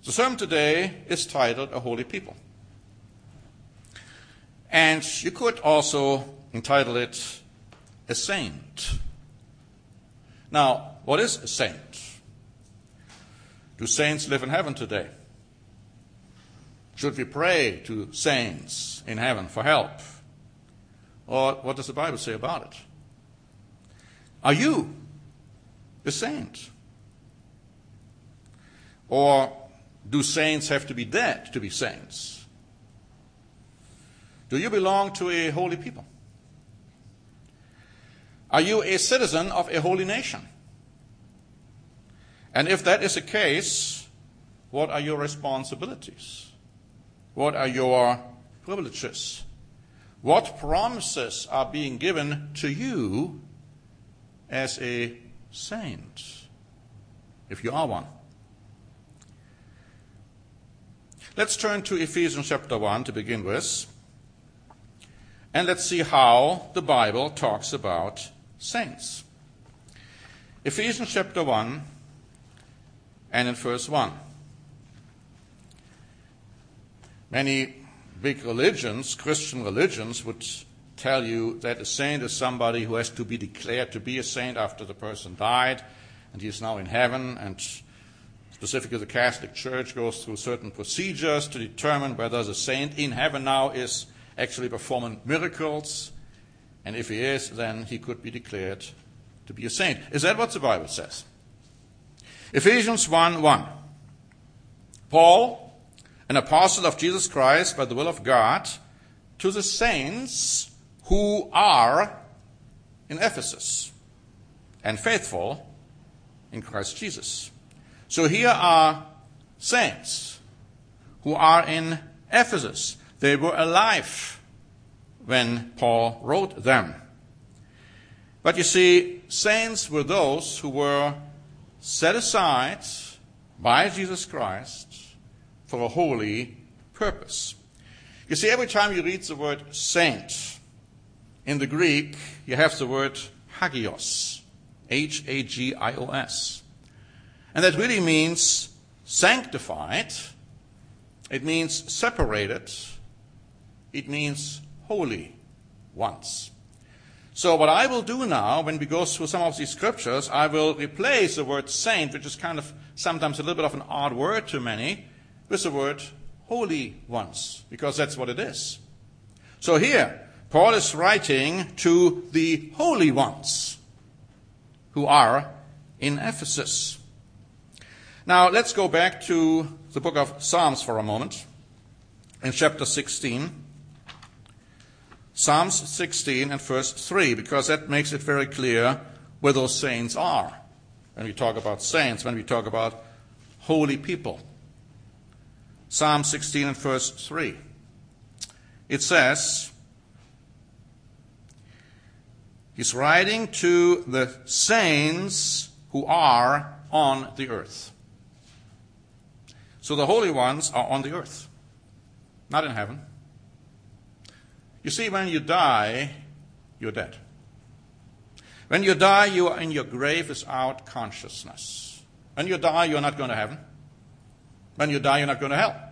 The sermon today is titled A Holy People. And you could also entitle it A Saint. Now, what is a saint? Do saints live in heaven today? Should we pray to saints in heaven for help? Or what does the Bible say about it? Are you a saint? Or do saints have to be dead to be saints? Do you belong to a holy people? Are you a citizen of a holy nation? And if that is the case, what are your responsibilities? What are your privileges? What promises are being given to you as a saint, if you are one? Let's turn to Ephesians chapter 1 to begin with, and let's see how the Bible talks about saints. Ephesians chapter 1 and in verse 1. Many big religions, Christian religions, would tell you that a saint is somebody who has to be declared to be a saint after the person died, and he is now in heaven, and specifically the Catholic Church goes through certain procedures to determine whether the saint in heaven now is actually performing miracles, and if he is, then he could be declared to be a saint. Is that what the Bible says? Ephesians 1:1. Paul, an apostle of Jesus Christ by the will of God, to the saints who are in Ephesus and faithful in Christ Jesus. So here are saints who are in Ephesus. They were alive when Paul wrote them. But you see, saints were those who were set aside by Jesus Christ for a holy purpose. You see, every time you read the word saint, in the Greek, you have the word hagios, Hagios. And that really means sanctified, it means separated, it means holy ones. So what I will do now, when we go through some of these scriptures, I will replace the word saint, which is kind of sometimes a little bit of an odd word to many, with the word holy ones, because that's what it is. So here, Paul is writing to the holy ones who are in Ephesus. Now, let's go back to the book of Psalms for a moment, in chapter 16. Psalms 16 and verse 3, because that makes it very clear where those saints are. When we talk about saints, when we talk about holy people. Psalm 16 and verse 3. It says, he's writing to the saints who are on the earth. So the holy ones are on the earth, not in heaven. You see, when you die, you're dead. When you die, you are in your grave without consciousness. When you die, you're not going to heaven. When you die, you're not going to hell.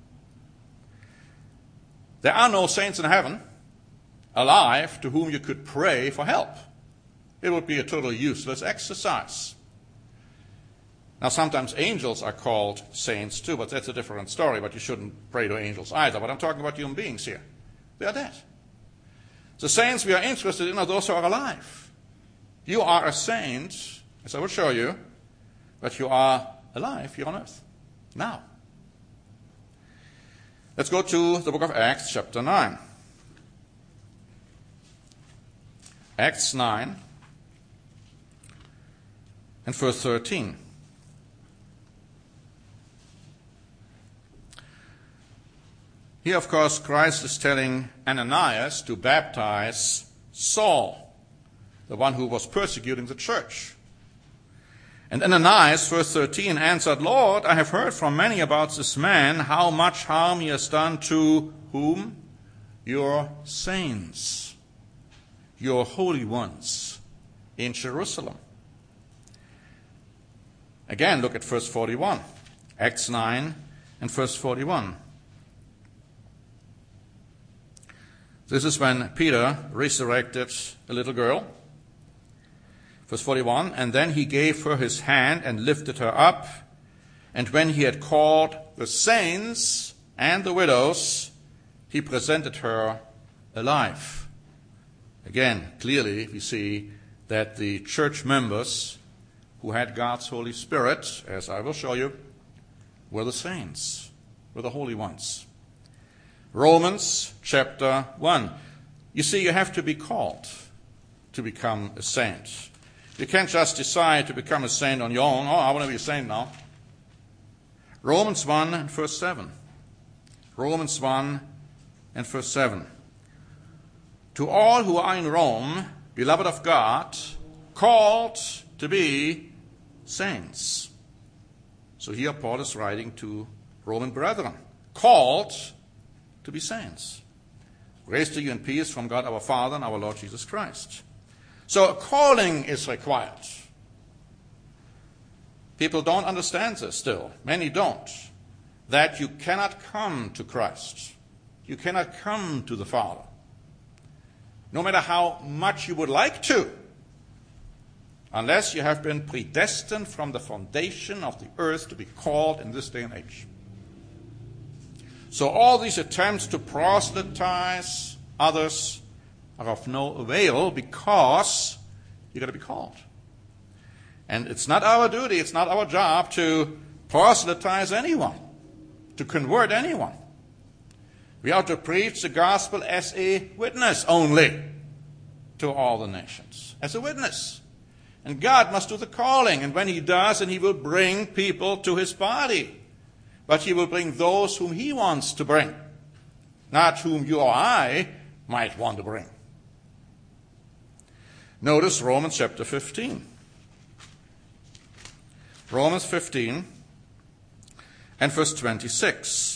There are no saints in heaven alive to whom you could pray for help. It would be a totally useless exercise. Now, sometimes angels are called saints too, but that's a different story. But you shouldn't pray to angels either. But I'm talking about human beings here. They are dead. The saints we are interested in are those who are alive. You are a saint, as I will show you, but you are alive here on earth now. Let's go to the book of Acts, chapter 9. Acts 9 and verse 13. Here, of course, Christ is telling Ananias to baptize Saul, the one who was persecuting the church. And Ananias, verse 13, answered, Lord, I have heard from many about this man, how much harm he has done to whom? Your saints, your holy ones in Jerusalem. Again, look at verse 41. Acts 9 and verse 41. This is when Peter resurrected a little girl. Verse 41, and then he gave her his hand and lifted her up. And when he had called the saints and the widows, he presented her alive. Again, clearly we see that the church members who had God's Holy Spirit, as I will show you, were the saints, were the holy ones. Romans chapter 1. You see, you have to be called to become a saint. You can't just decide to become a saint on your own. Oh, I want to be a saint now. Romans 1 and verse 7. Romans 1 and verse 7. To all who are in Rome, beloved of God, called to be saints. So here Paul is writing to Roman brethren, called to be saints. Grace to you and peace from God our Father and our Lord Jesus Christ. So a calling is required. People don't understand this still. Many don't. That you cannot come to Christ. You cannot come to the Father. No matter how much you would like to, unless you have been predestined from the foundation of the earth to be called in this day and age. So all these attempts to proselytize others are of no avail because you've got to be called. And it's not our duty, it's not our job to proselytize anyone, to convert anyone. We are to preach the gospel as a witness only to all the nations. As a witness. And God must do the calling. And when he does, and he will bring people to his body. But he will bring those whom he wants to bring. Not whom you or I might want to bring. Notice Romans chapter 15. Romans 15 and verse 26.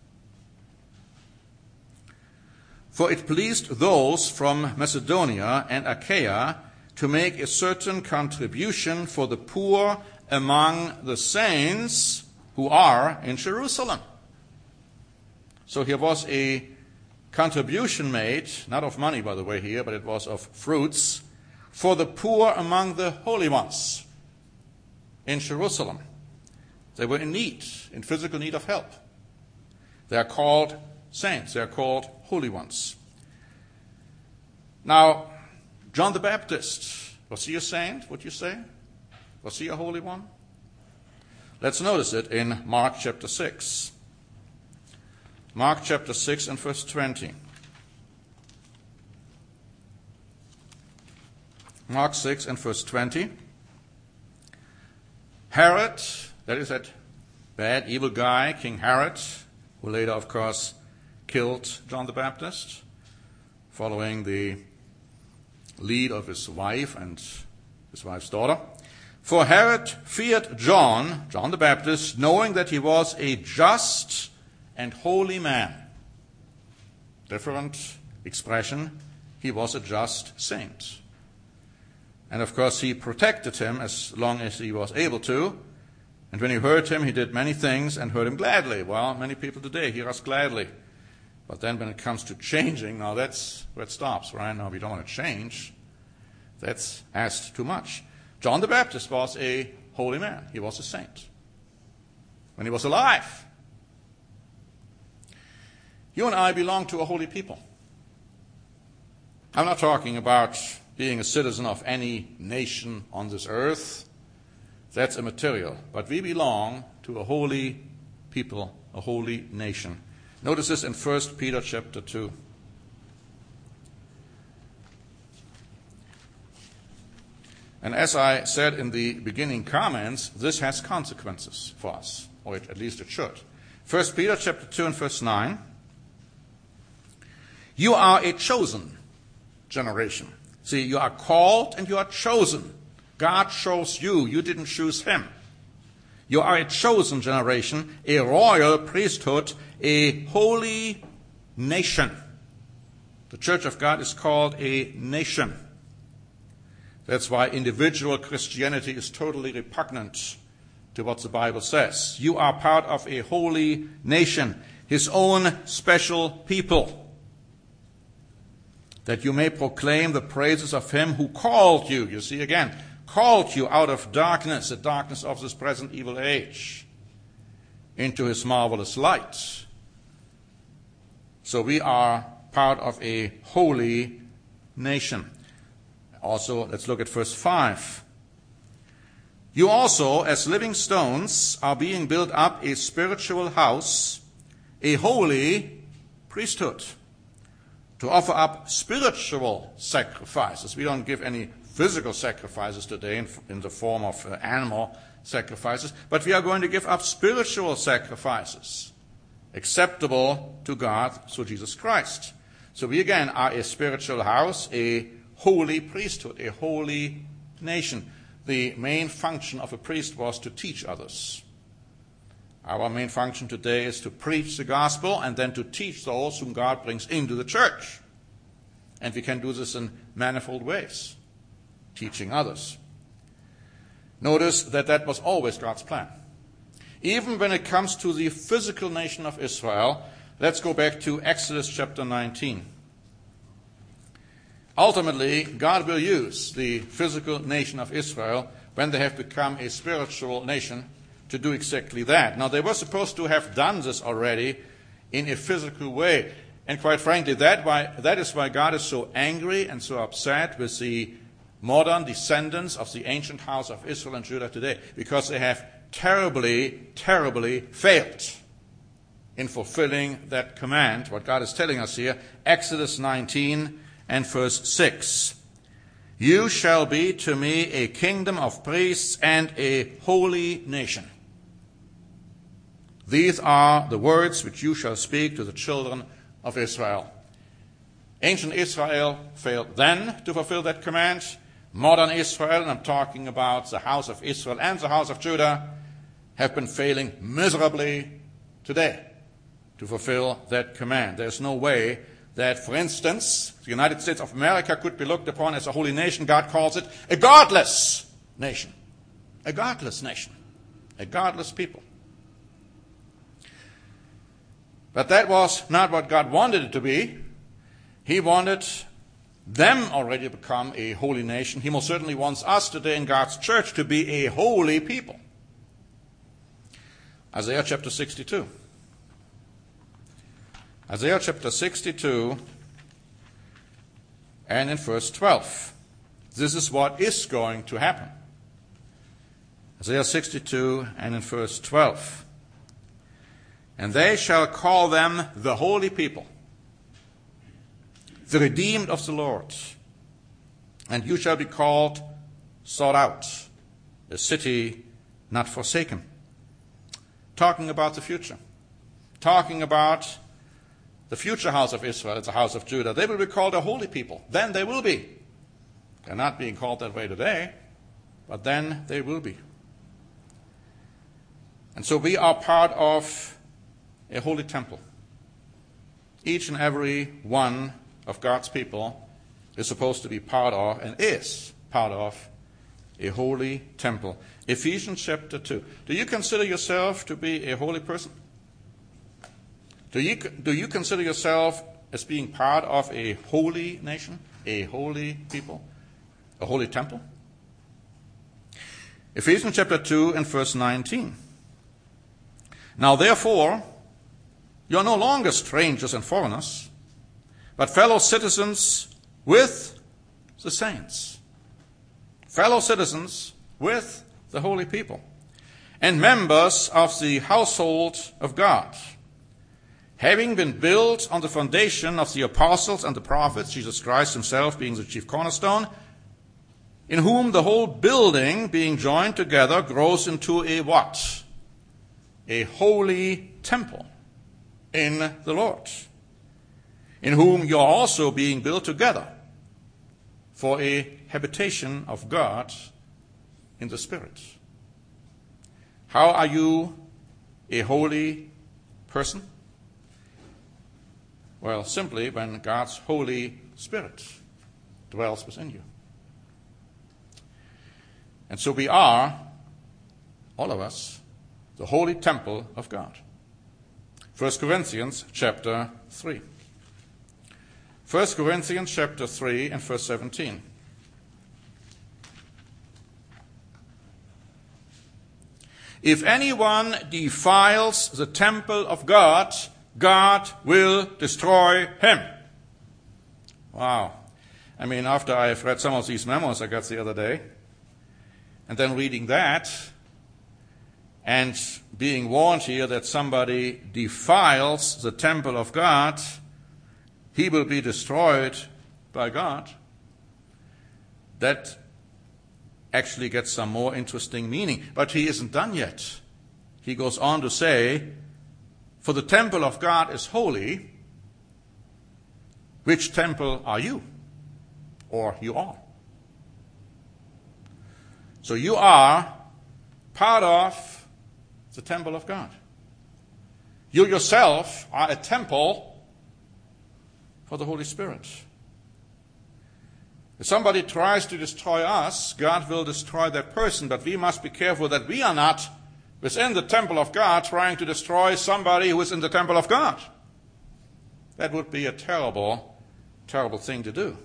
For it pleased those from Macedonia and Achaia to make a certain contribution for the poor among the saints who are in Jerusalem. So here was a contribution made, not of money by the way here, but it was of fruits, for the poor among the holy ones in Jerusalem. They were in need, in physical need of help. They are called saints. They are called holy ones. Now, John the Baptist, was he a saint, would you say? Was he a holy one? Let's notice it in Mark chapter 6. Mark chapter 6 and verse 20. Mark 6 and verse 20. Herod, that is that bad, evil guy, King Herod, who later, of course, killed John the Baptist, following the lead of his wife and his wife's daughter. For Herod feared John the Baptist, knowing that he was a just and holy man. Different expression. He was a just saint. And of course he protected him as long as he was able to. And when he heard him, he did many things and heard him gladly. Well, many people today hear us gladly. But then when it comes to changing, now that's where it stops, right? Now we don't want to change. That's asked too much. John the Baptist was a holy man. He was a saint. When he was alive. You and I belong to a holy people. I'm not talking about being a citizen of any nation on this earth. That's immaterial. But we belong to a holy people, a holy nation. Notice this in 1 Peter chapter 2. And as I said in the beginning comments, this has consequences for us, or at least it should. 1 Peter chapter 2 and verse 9. You are a chosen generation. See, you are called and you are chosen. God chose you. You didn't choose him. You are a chosen generation, a royal priesthood, a holy nation. The Church of God is called a nation. That's why individual Christianity is totally repugnant to what the Bible says. You are part of a holy nation, his own special people, that you may proclaim the praises of him who called you. You see again, called you out of darkness, the darkness of this present evil age, into his marvelous light. So we are part of a holy nation. Also, let's look at verse 5. You also, as living stones, are being built up a spiritual house, a holy priesthood, to offer up spiritual sacrifices. We don't give any physical sacrifices today in the form of animal sacrifices, but we are going to give up spiritual sacrifices, acceptable to God through Jesus Christ. So we again are a spiritual house, a holy priesthood, a holy nation. The main function of a priest was to teach others. Our main function today is to preach the gospel and then to teach those whom God brings into the church. And we can do this in manifold ways, teaching others. Notice that was always God's plan. Even when it comes to the physical nation of Israel, let's go back to Exodus chapter 19. Ultimately, God will use the physical nation of Israel when they have become a spiritual nation to do exactly that. Now, they were supposed to have done this already in a physical way. And quite frankly, that is why God is so angry and so upset with the modern descendants of the ancient house of Israel and Judah today, because they have terribly, terribly failed in fulfilling that command, what God is telling us here, Exodus 19 and verse 6. You shall be to me a kingdom of priests and a holy nation. These are the words which you shall speak to the children of Israel. Ancient Israel failed then to fulfill that command. Modern Israel, and I'm talking about the house of Israel and the house of Judah, have been failing miserably today to fulfill that command. There's no way that, for instance, the United States of America could be looked upon as a holy nation. God calls it a godless nation. A godless nation. A godless people. But that was not what God wanted it to be. He wanted them already to become a holy nation. He most certainly wants us today in God's church to be a holy people. Isaiah chapter 62. Isaiah chapter 62 and in verse 12. This is what is going to happen. Isaiah 62 and in verse 12. And they shall call them the holy people, the redeemed of the Lord. And you shall be called sought out, a city not forsaken. Talking about the future. Talking about the future house of Israel, it's the house of Judah. They will be called a holy people. Then they will be. They're not being called that way today, but then they will be. And so we are part of a holy temple. Each and every one of God's people is supposed to be part of and is part of a holy temple. Ephesians chapter 2. Do you consider yourself to be a holy person? Do you consider yourself as being part of a holy nation, a holy people, a holy temple? Ephesians chapter 2 and verse 19. Now therefore, you are no longer strangers and foreigners, but fellow citizens with the saints. Fellow citizens with the holy people, and members of the household of God, having been built on the foundation of the apostles and the prophets, Jesus Christ himself being the chief cornerstone, in whom the whole building, being joined together, grows into a what? A holy temple in the Lord, in whom you are also being built together for a habitation of God in the Spirit. How are you a holy person? Well, simply when God's Holy Spirit dwells within you. And so we are all of us, the holy temple of God. 1 Corinthians chapter 3. 1 Corinthians chapter 3 and verse 17. If anyone defiles the temple of God, God will destroy him. Wow. I mean, after I have read some of these memos I got the other day, and then reading that, and being warned here that somebody defiles the temple of God, he will be destroyed by God. That actually gets some more interesting meaning. But he isn't done yet. He goes on to say, for the temple of God is holy. Which temple are you? Or you are? So you are part of the temple of God. You yourself are a temple for the Holy Spirit. If somebody tries to destroy us, God will destroy that person, but we must be careful that we are not within the temple of God trying to destroy somebody who is in the temple of God. That would be a terrible, terrible thing to do.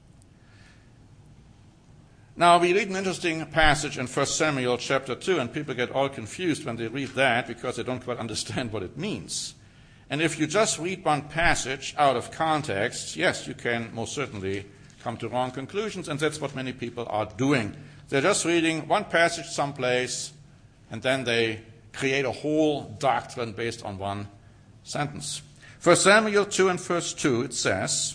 Now, we read an interesting passage in 1 Samuel chapter 2, and people get all confused when they read that because they don't quite understand what it means. And if you just read one passage out of context, yes, you can most certainly come to wrong conclusions, and that's what many people are doing. They're just reading one passage someplace, and then they create a whole doctrine based on one sentence. 1 Samuel 2 and verse 2, it says,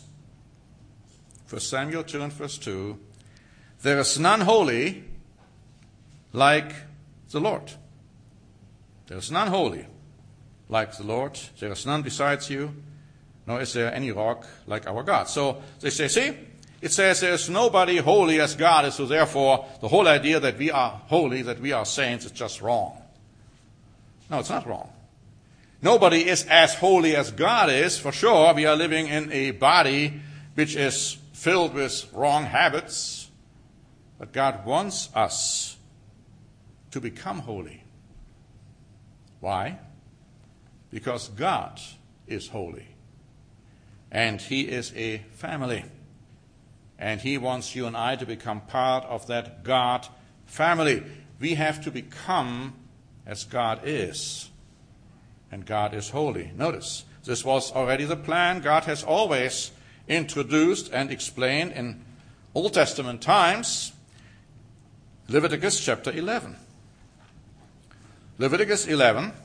1 Samuel 2 and verse 2, there is none holy like the Lord. There is none holy like the Lord. There is none besides you, nor is there any rock like our God. So they say, see, it says there is nobody holy as God is, so therefore the whole idea that we are holy, that we are saints, is just wrong. No, it's not wrong. Nobody is as holy as God is, for sure. We are living in a body which is filled with wrong habits, but God wants us to become holy. Why? Because God is holy, and He is a family. And He wants you and I to become part of that God family. We have to become as God is. And God is holy. Notice, this was already the plan God has always introduced and explained in Old Testament times. Leviticus chapter 11. Leviticus 11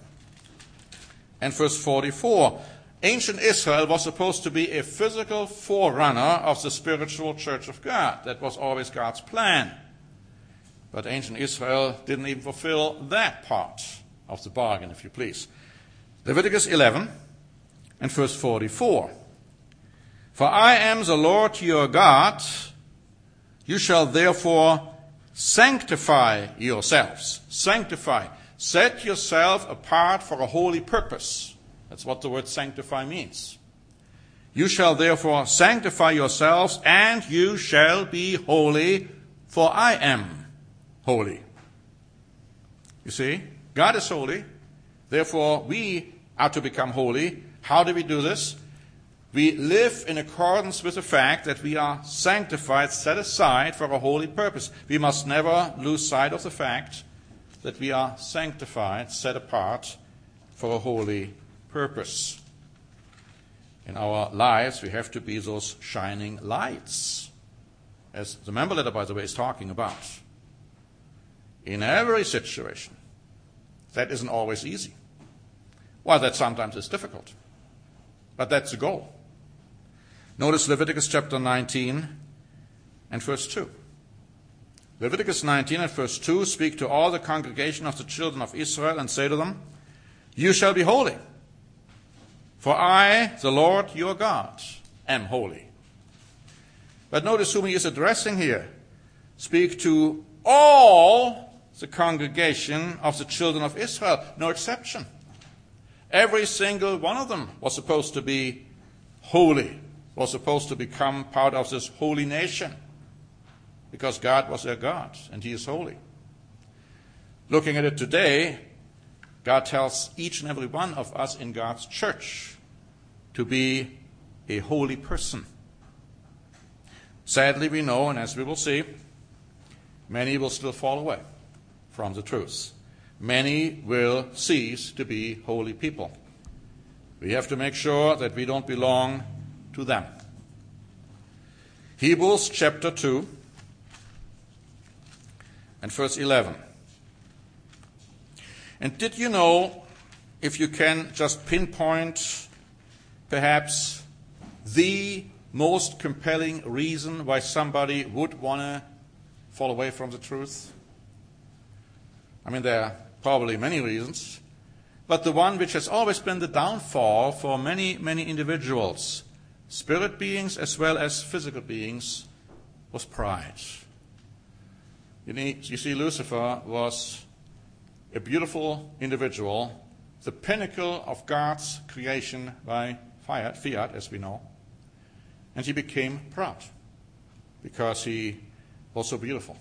and verse 44. Ancient Israel was supposed to be a physical forerunner of the spiritual church of God. That was always God's plan. But ancient Israel didn't even fulfill that part of the bargain, if you please. Leviticus 11 and verse 44. For I am the Lord your God. You shall therefore sanctify yourselves. Sanctify. Set yourself apart for a holy purpose. That's what the word sanctify means. You shall therefore sanctify yourselves, and you shall be holy, for I am holy. You see, God is holy, therefore we are to become holy. How do we do this? We live in accordance with the fact that we are sanctified, set aside for a holy purpose. We must never lose sight of the fact that we are sanctified, set apart for a holy purpose. In our lives, we have to be those shining lights, as the member letter, by the way, is talking about. In every situation. That isn't always easy. Well, that sometimes is difficult. But that's the goal. Notice Leviticus chapter 19 and verse 2. Leviticus 19 and verse 2 speak to all the congregation of the children of Israel and say to them, you shall be holy. For I, the Lord your God, am holy. But notice whom he is addressing here. Speak to all the congregation of the children of Israel, no exception. Every single one of them was supposed to be holy, was supposed to become part of this holy nation, because God was their God, and He is holy. Looking at it today, God tells each and every one of us in God's church to be a holy person. Sadly, we know, and as we will see, many will still fall away from the truth. Many will cease to be holy people. We have to make sure that we don't belong to them. Hebrews chapter 2 and verse 11. And did you know, if you can just pinpoint perhaps the most compelling reason why somebody would want to fall away from the truth? I mean, there are probably many reasons, but the one which has always been the downfall for many, many individuals, spirit beings as well as physical beings, was pride. You see, Lucifer was a beautiful individual, the pinnacle of God's creation by fiat, as we know. And he became proud because he was so beautiful.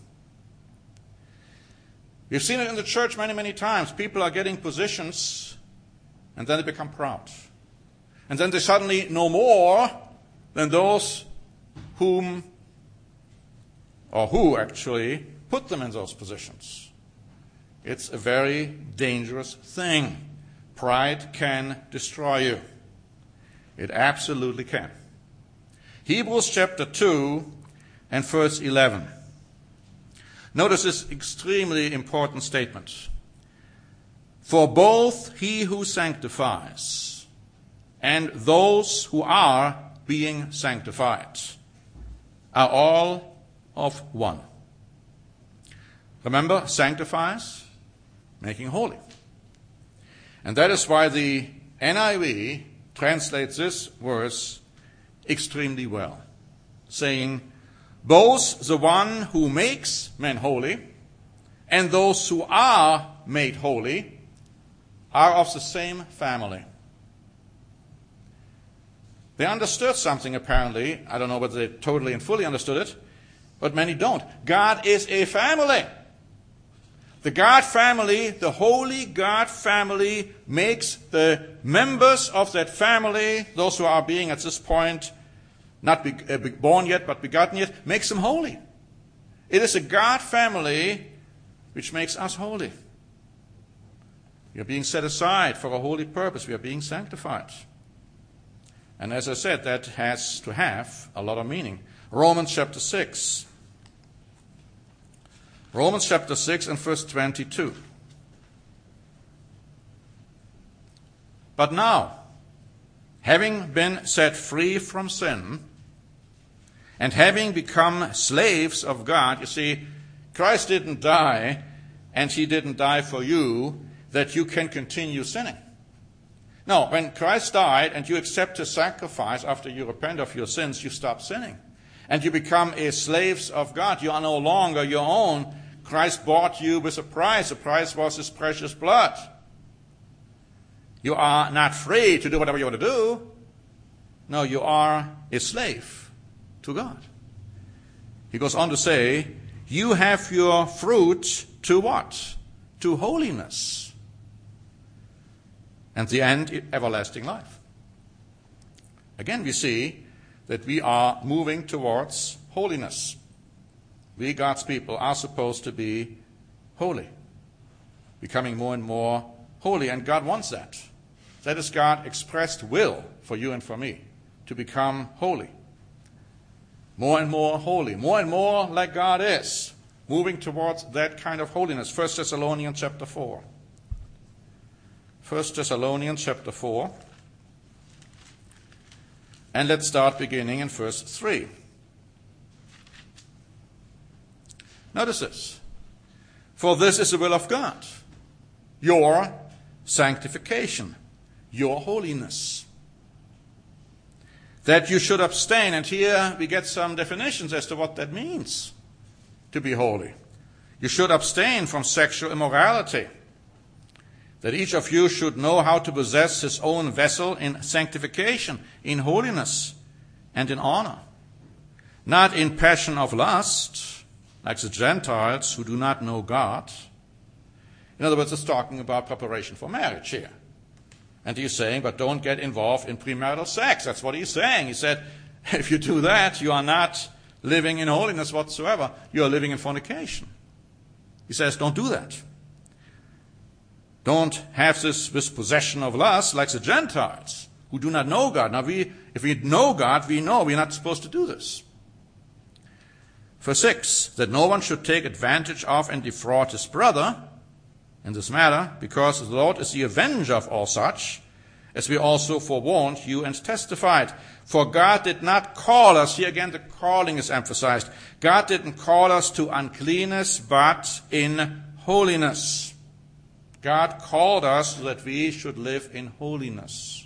We've seen it in the church many, many times. People are getting positions and then they become proud. And then they suddenly know more than those who actually put them in those positions. It's a very dangerous thing. Pride can destroy you. It absolutely can. Hebrews chapter 2 and verse 11. Notice this extremely important statement. For both he who sanctifies and those who are being sanctified are all of one. Remember, sanctifies, making holy. And that is why the NIV translates this verse extremely well, saying, both the one who makes men holy and those who are made holy are of the same family. They understood something apparently. I don't know whether they totally and fully understood it, but many don't. God is a family. The God family, the holy God family, makes the members of that family, those who are being at this point not born yet but begotten yet, makes them holy. It is a God family which makes us holy. We are being set aside for a holy purpose. We are being sanctified. And as I said, that has to have a lot of meaning. Romans chapter 6. Romans chapter 6 and verse 22. But now, having been set free from sin, and having become slaves of God, you see, Christ didn't die, and he didn't die for you, that you can continue sinning. No, when Christ died and you accept his sacrifice after you repent of your sins, you stop sinning. And you become a slaves of God. You are no longer your own. Christ bought you with a price. The price was his precious blood. You are not free to do whatever you want to do. No, you are a slave to God. He goes on to say, you have your fruit to what? To holiness. And the end, everlasting life. Again, we see that we are moving towards holiness. We, God's people, are supposed to be holy, becoming more and more holy, and God wants that. That is God's expressed will for you and for me, to become holy. More and more holy, more and more like God is, moving towards that kind of holiness. 1 Thessalonians chapter 4. 1 Thessalonians chapter 4. And let's start beginning in verse 3. Notice this. For this is the will of God, your sanctification, your holiness. That you should abstain. And here we get some definitions as to what that means, to be holy. You should abstain from sexual immorality. That each of you should know how to possess his own vessel in sanctification, in holiness, and in honor. Not in passion of lust, like the Gentiles who do not know God, In other words, it's talking about preparation for marriage here. And he's saying, but don't get involved in premarital sex. That's what he's saying. He said, if you do that, you are not living in holiness whatsoever. You are living in fornication. He says, don't do that. Don't have this possession of lust like the Gentiles who do not know God. Now, if we know God, we know we're not supposed to do this. Verse 6, that no one should take advantage of and defraud his brother in this matter, because the Lord is the avenger of all such, as we also forewarned you and testified. For God did not call us, here again the calling is emphasized, God didn't call us to uncleanness, but in holiness. God called us so that we should live in holiness.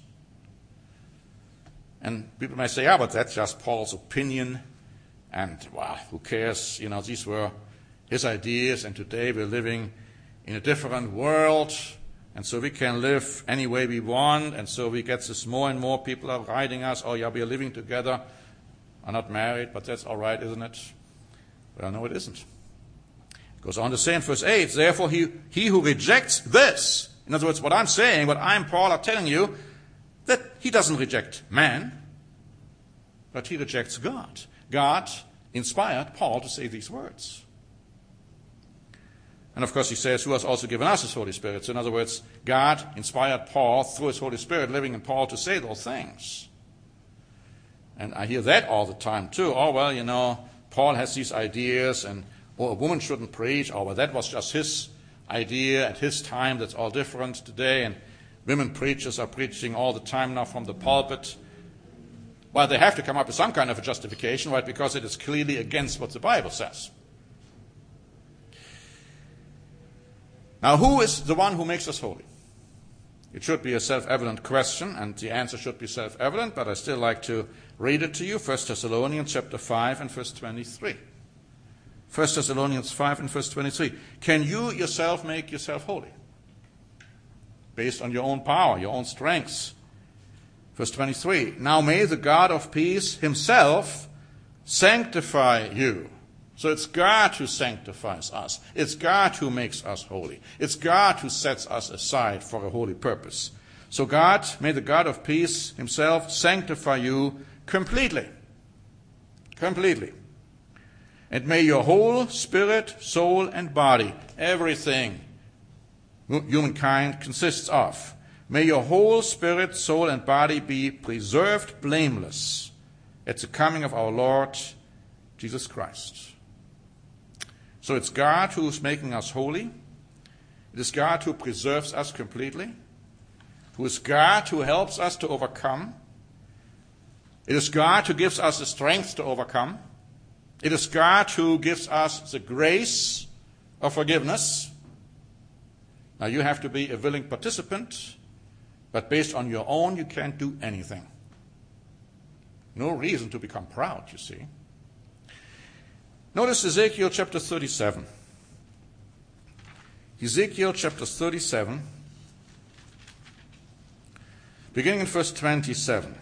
And people may say, but that's just Paul's opinion, and well, who cares? These were his ideas, and today we're living in a different world, and so we can live any way we want, and so we get this more and more people are writing us, we are living together, are not married, but that's all right, isn't it? Well, no, it isn't. It goes on to say in verse 8, therefore he who rejects this, in other words, what I'm saying, what I'm, Paul, are telling you, that he doesn't reject man, but he rejects God. God inspired Paul to say these words. And of course he says, who has also given us his Holy Spirit. So in other words, God inspired Paul through his Holy Spirit living in Paul to say those things. And I hear that all the time too. Paul has these ideas, and a woman shouldn't preach. That was just his idea at his time. That's all different today. And women preachers are preaching all the time now from the pulpit. Well, they have to come up with some kind of a justification, right? Because it is clearly against what the Bible says. Now, who is the one who makes us holy? It should be a self-evident question, and the answer should be self-evident, but I still like to read it to you. 1 Thessalonians chapter 5 and verse 23. 1 Thessalonians 5 and verse 23. Can you yourself make yourself holy? Based on your own power, your own strengths. Verse 23. Now may the God of peace himself sanctify you. So it's God who sanctifies us. It's God who makes us holy. It's God who sets us aside for a holy purpose. So may the God of peace himself sanctify you completely. Completely. And may your whole spirit, soul, and body, everything humankind consists of, may your whole spirit, soul, and body be preserved blameless at the coming of our Lord Jesus Christ. So it's God who's making us holy. It is God who preserves us completely. Who is God who helps us to overcome. It is God who gives us the strength to overcome. It is God who gives us the grace of forgiveness. Now you have to be a willing participant, but based on your own you can't do anything. No reason to become proud, you see. Notice Ezekiel chapter 37. Ezekiel chapter 37, beginning in verse 27.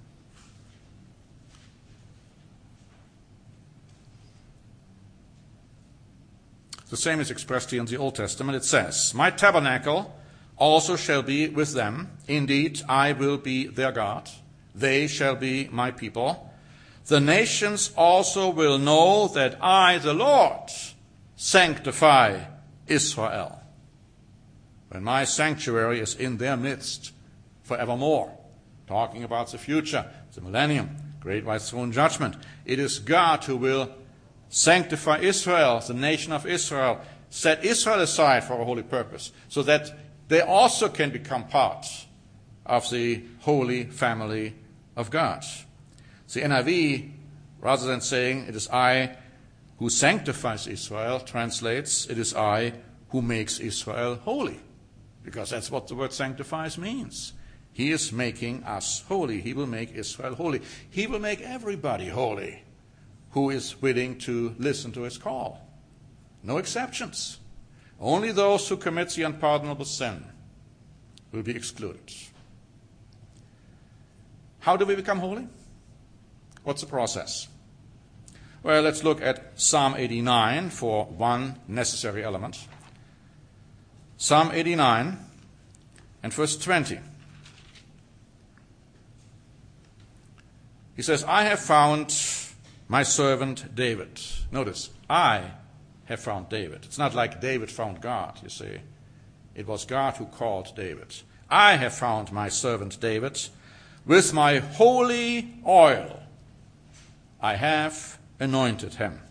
The same is expressed here in the Old Testament. It says, my tabernacle also shall be with them. Indeed, I will be their God. They shall be my people. The nations also will know that I, the Lord, sanctify Israel, when my sanctuary is in their midst forevermore. Talking about the future, the millennium, great white throne judgment. It is God who will sanctify Israel, the nation of Israel, set Israel aside for a holy purpose, so that they also can become part of the holy family of God. The NIV, rather than saying, it is I who sanctifies Israel, translates, it is I who makes Israel holy. Because that's what the word sanctifies means. He is making us holy. He will make Israel holy. He will make everybody holy who is willing to listen to his call. No exceptions. Only those who commit the unpardonable sin will be excluded. How do we become holy? What's the process? Well, let's look at Psalm 89 for one necessary element. Psalm 89 and verse 20. He says, I have found my servant David. Notice, I have found David. It's not like David found God, you see. It was God who called David. I have found my servant David. With my holy oil I have anointed him.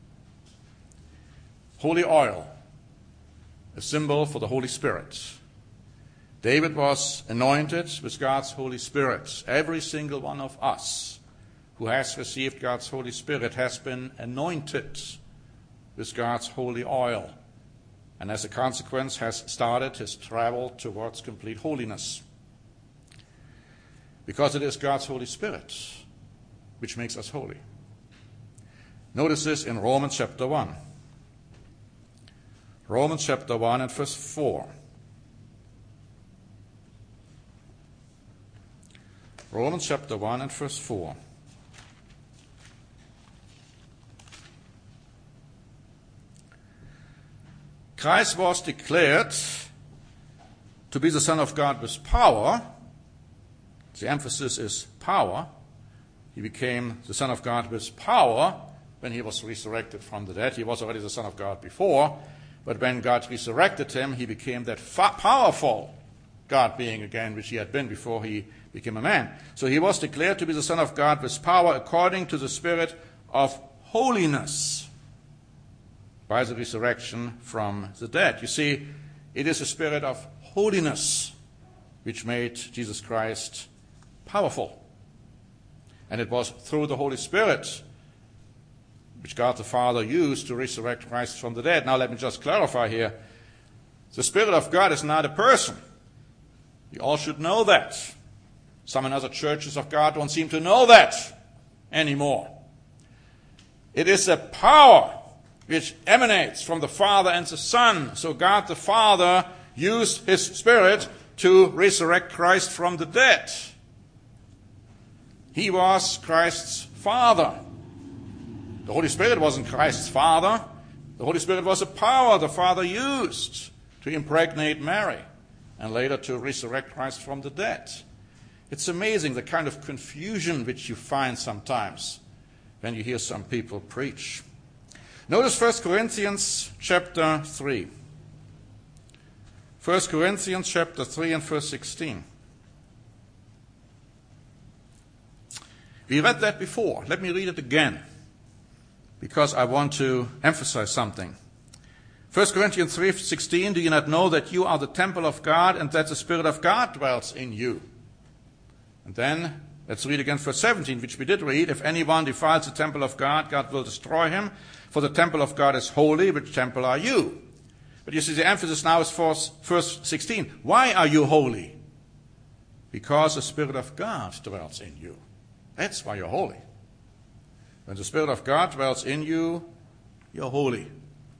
Holy oil, a symbol for the Holy Spirit. David was anointed with God's Holy Spirit. Every single one of us who has received God's Holy Spirit has been anointed with God's holy oil, and as a consequence has started his travel towards complete holiness. Because it is God's Holy Spirit which makes us holy. Notice this in Romans chapter 1. Romans chapter 1 and verse 4. Romans chapter 1 and verse 4. Christ was declared to be the Son of God with power. The emphasis is power. He became the Son of God with power when he was resurrected from the dead. He was already the Son of God before, but when God resurrected him, he became that powerful God being again, which he had been before he became a man. So he was declared to be the Son of God with power according to the Spirit of holiness by the resurrection from the dead. You see, it is a spirit of holiness which made Jesus Christ powerful. And it was through the Holy Spirit which God the Father used to resurrect Christ from the dead. Now let me just clarify here. The Spirit of God is not a person. You all should know that. Some in other churches of God don't seem to know that anymore. It is a power which emanates from the Father and the Son. So God the Father used his Spirit to resurrect Christ from the dead. He was Christ's Father. The Holy Spirit wasn't Christ's Father. The Holy Spirit was a power the Father used to impregnate Mary and later to resurrect Christ from the dead. It's amazing the kind of confusion which you find sometimes when you hear some people preach. Notice 1 Corinthians chapter 3. 1 Corinthians chapter 3 and verse 16. We read that before. Let me read it again, because I want to emphasize something. 1 Corinthians 3:16, do you not know that you are the temple of God and that the Spirit of God dwells in you? And then, let's read again verse 17, which we did read. If anyone defiles the temple of God, God will destroy him. For the temple of God is holy, which temple are you? But you see, the emphasis now is for verse 16. Why are you holy? Because the Spirit of God dwells in you. That's why you're holy. When the Spirit of God dwells in you, you're holy.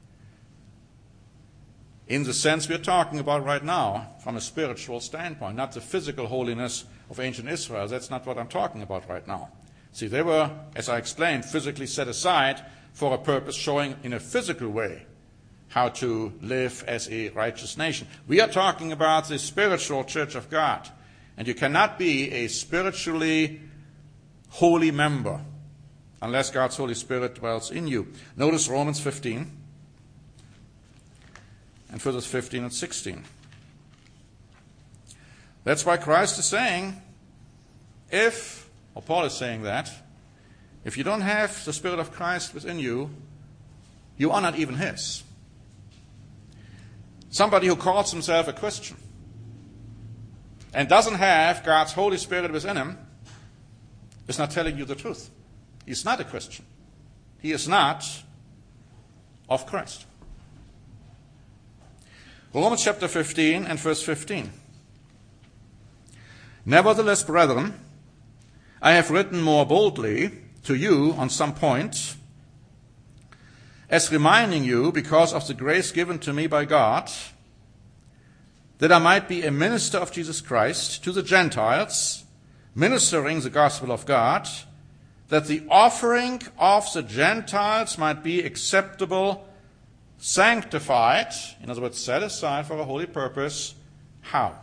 In the sense we're talking about right now, from a spiritual standpoint, not the physical holiness of ancient Israel. That's not what I'm talking about right now. See, they were, as I explained, physically set aside for a purpose, showing in a physical way how to live as a righteous nation. We are talking about the spiritual church of God. And you cannot be a spiritually holy member unless God's Holy Spirit dwells in you. Notice Romans 15 and verses 15 and 16. That's why Christ is saying, Paul is saying that, if you don't have the Spirit of Christ within you, you are not even his. Somebody who calls himself a Christian and doesn't have God's Holy Spirit within him is not telling you the truth. He's not a Christian. He is not of Christ. Romans chapter 15 and verse 15. Nevertheless, brethren, I have written more boldly to you on some points, as reminding you, because of the grace given to me by God, that I might be a minister of Jesus Christ to the Gentiles, ministering the gospel of God, that the offering of the Gentiles might be acceptable sanctified, in other words, set aside for a holy purpose. How?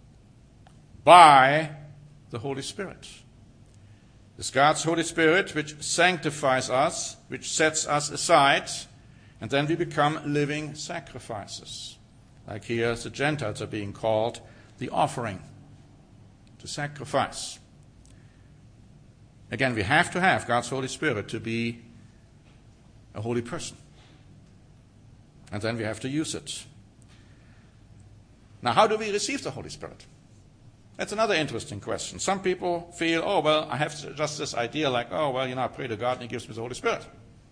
By the Holy Spirit. It's God's Holy Spirit which sanctifies us, which sets us aside, and then we become living sacrifices. Like here, the Gentiles are being called the offering, to sacrifice. Again, we have to have God's Holy Spirit to be a holy person. And then we have to use it. Now, how do we receive the Holy Spirit? That's another interesting question. Some people feel, oh, well, I have just this idea like, oh, well, I pray to God and He gives me the Holy Spirit.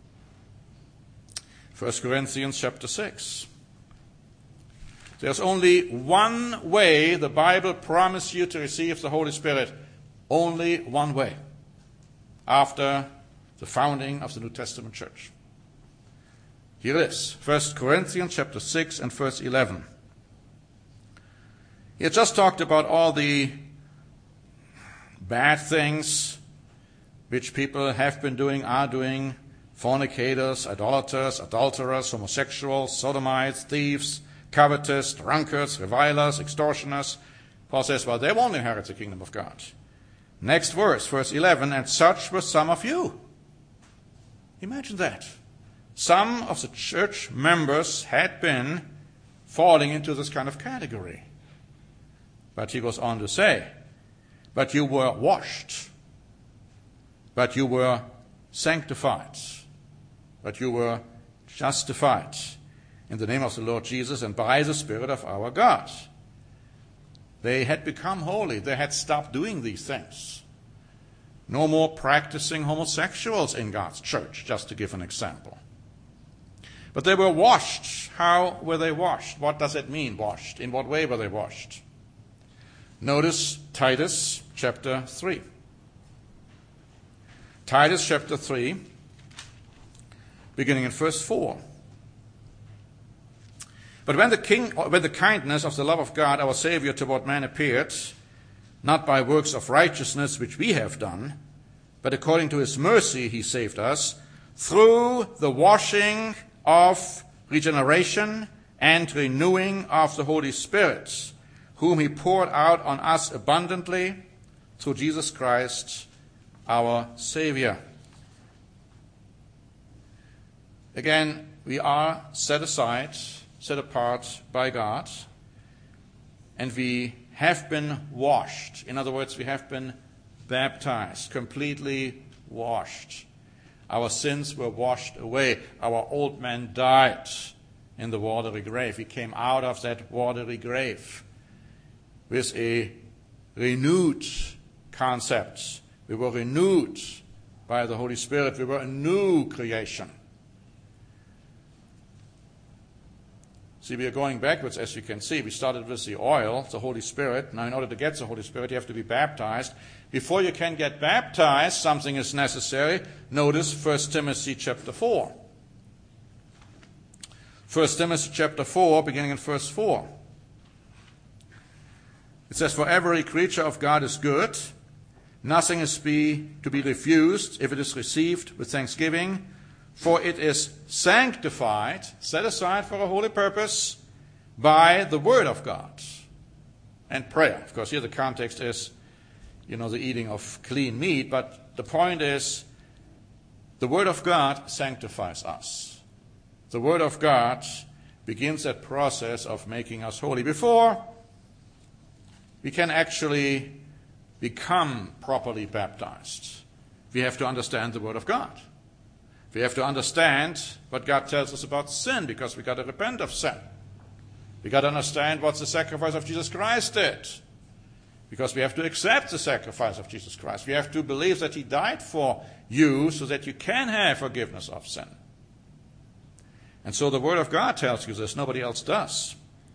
1 Corinthians chapter 6. There's only one way the Bible promises you to receive the Holy Spirit. Only one way. After the founding of the New Testament church. Here it is, 1 Corinthians chapter 6 and verse 11. He had just talked about all the bad things which people have been doing, are doing, fornicators, idolaters, adulterers, homosexuals, sodomites, thieves, covetous, drunkards, revilers, extortioners. Paul says, well, they won't inherit the kingdom of God. Next verse, verse 11, and such were some of you. Imagine that. Some of the church members had been falling into this kind of category. But he goes on to say, but you were washed, but you were sanctified, but you were justified in the name of the Lord Jesus and by the Spirit of our God. They had become holy. They had stopped doing these things. No more practicing homosexuals in God's church, just to give an example. But they were washed. How were they washed? What does it mean, washed? In what way were they washed? Notice Titus chapter 3. Titus chapter 3, beginning in verse 4. But when the kindness of the love of God, our Savior, toward man appeared, not by works of righteousness which we have done, but according to His mercy He saved us, through the washing of regeneration and renewing of the Holy Spirit, whom He poured out on us abundantly through Jesus Christ, our Savior. Again, we are set aside, set apart by God, and we have been washed. In other words, we have been baptized, completely washed. Our sins were washed away. Our old man died in the watery grave. He came out of that watery grave with a renewed concept. We were renewed by the Holy Spirit. We were a new creation. See, we are going backwards, as you can see. We started with the oil, the Holy Spirit. Now, in order to get the Holy Spirit, you have to be baptized. Before you can get baptized, something is necessary. Notice 1 Timothy chapter 4. 1 Timothy chapter 4, beginning in verse 4. It says, for every creature of God is good. Nothing is to be refused if it is received with thanksgiving. For it is sanctified, set aside for a holy purpose, by the word of God and prayer. Of course, here the context is, the eating of clean meat, but the point is, the word of God sanctifies us. The word of God begins that process of making us holy. Before we can actually become properly baptized, we have to understand the word of God. We have to understand what God tells us about sin, because we got to repent of sin. We got to understand what the sacrifice of Jesus Christ did, because we have to accept the sacrifice of Jesus Christ. We have to believe that He died for you so that you can have forgiveness of sin. And so the Word of God tells you this. Nobody else does.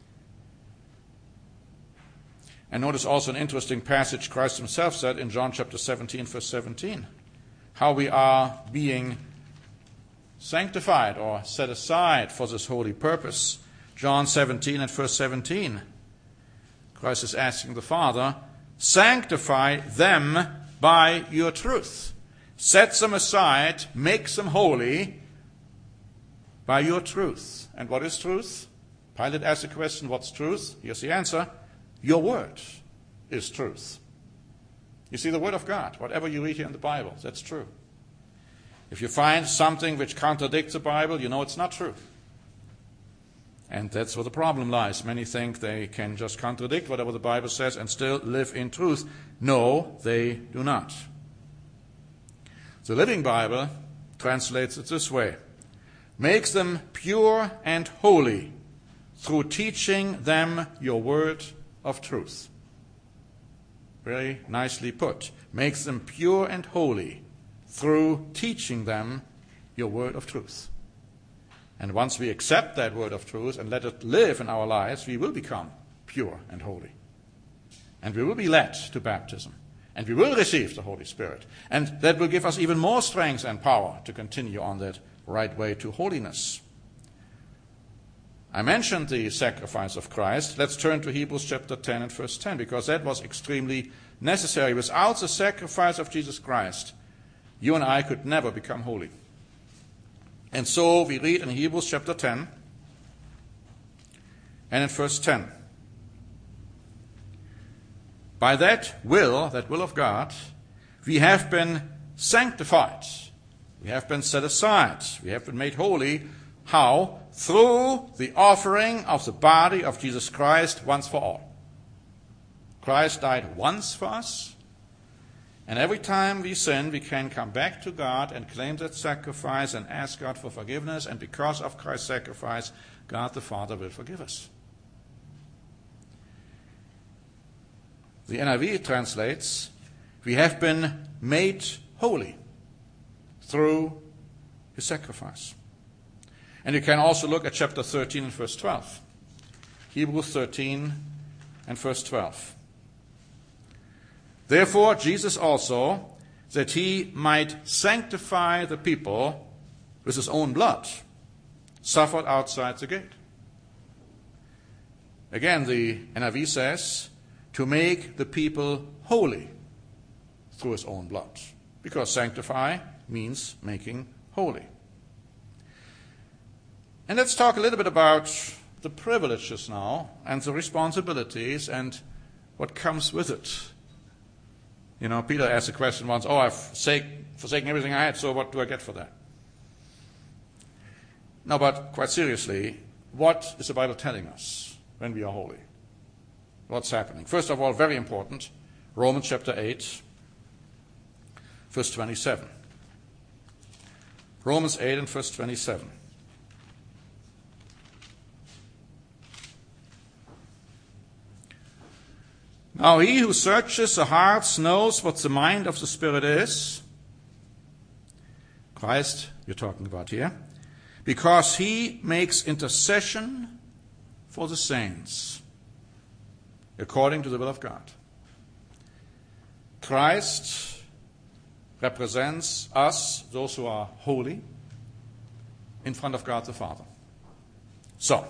And notice also an interesting passage Christ Himself said in John chapter 17, verse 17, how we are being sanctified or set aside for this holy purpose. John 17 and verse 17. Christ is asking the Father, sanctify them by your truth. Set them aside, make them holy by your truth. And what is truth? Pilate asked the question, what's truth? Here's the answer. Your word is truth. You see, the word of God, whatever you read here in the Bible, that's true. If you find something which contradicts the Bible, you know it's not true. And that's where the problem lies. Many think they can just contradict whatever the Bible says and still live in truth. No, they do not. The Living Bible translates it this way. Makes them pure and holy through teaching them your word of truth. Very nicely put. Makes them pure and holy through teaching them your word of truth. And once we accept that word of truth and let it live in our lives, we will become pure and holy. And we will be led to baptism. And we will receive the Holy Spirit. And that will give us even more strength and power to continue on that right way to holiness. I mentioned the sacrifice of Christ. Let's turn to Hebrews chapter 10 and verse 10, because that was extremely necessary. Without the sacrifice of Jesus Christ, you and I could never become holy. And so we read in Hebrews chapter 10 and in verse 10. By that will of God, we have been sanctified. We have been set aside. We have been made holy. How? Through the offering of the body of Jesus Christ once for all. Christ died once for us. And every time we sin, we can come back to God and claim that sacrifice and ask God for forgiveness. And because of Christ's sacrifice, God the Father will forgive us. The NIV translates, we have been made holy through his sacrifice. And you can also look at chapter 13 and verse 12. Hebrews 13 and verse 12. Therefore, Jesus also, that he might sanctify the people with his own blood, suffered outside the gate. Again, the NIV says, to make the people holy through his own blood. Because sanctify means making holy. And let's talk a little bit about the privileges now and the responsibilities and what comes with it. You know, Peter asked a question once, I've forsaken everything I had, so what do I get for that? No, but quite seriously, what is the Bible telling us when we are holy? What's happening? First of all, very important, Romans chapter 8, verse 27. Romans 8 and verse 27. Now he who searches the hearts knows what the mind of the Spirit is. Christ, you're talking about here. Because he makes intercession for the saints, according to the will of God. Christ represents us, those who are holy, in front of God the Father. So,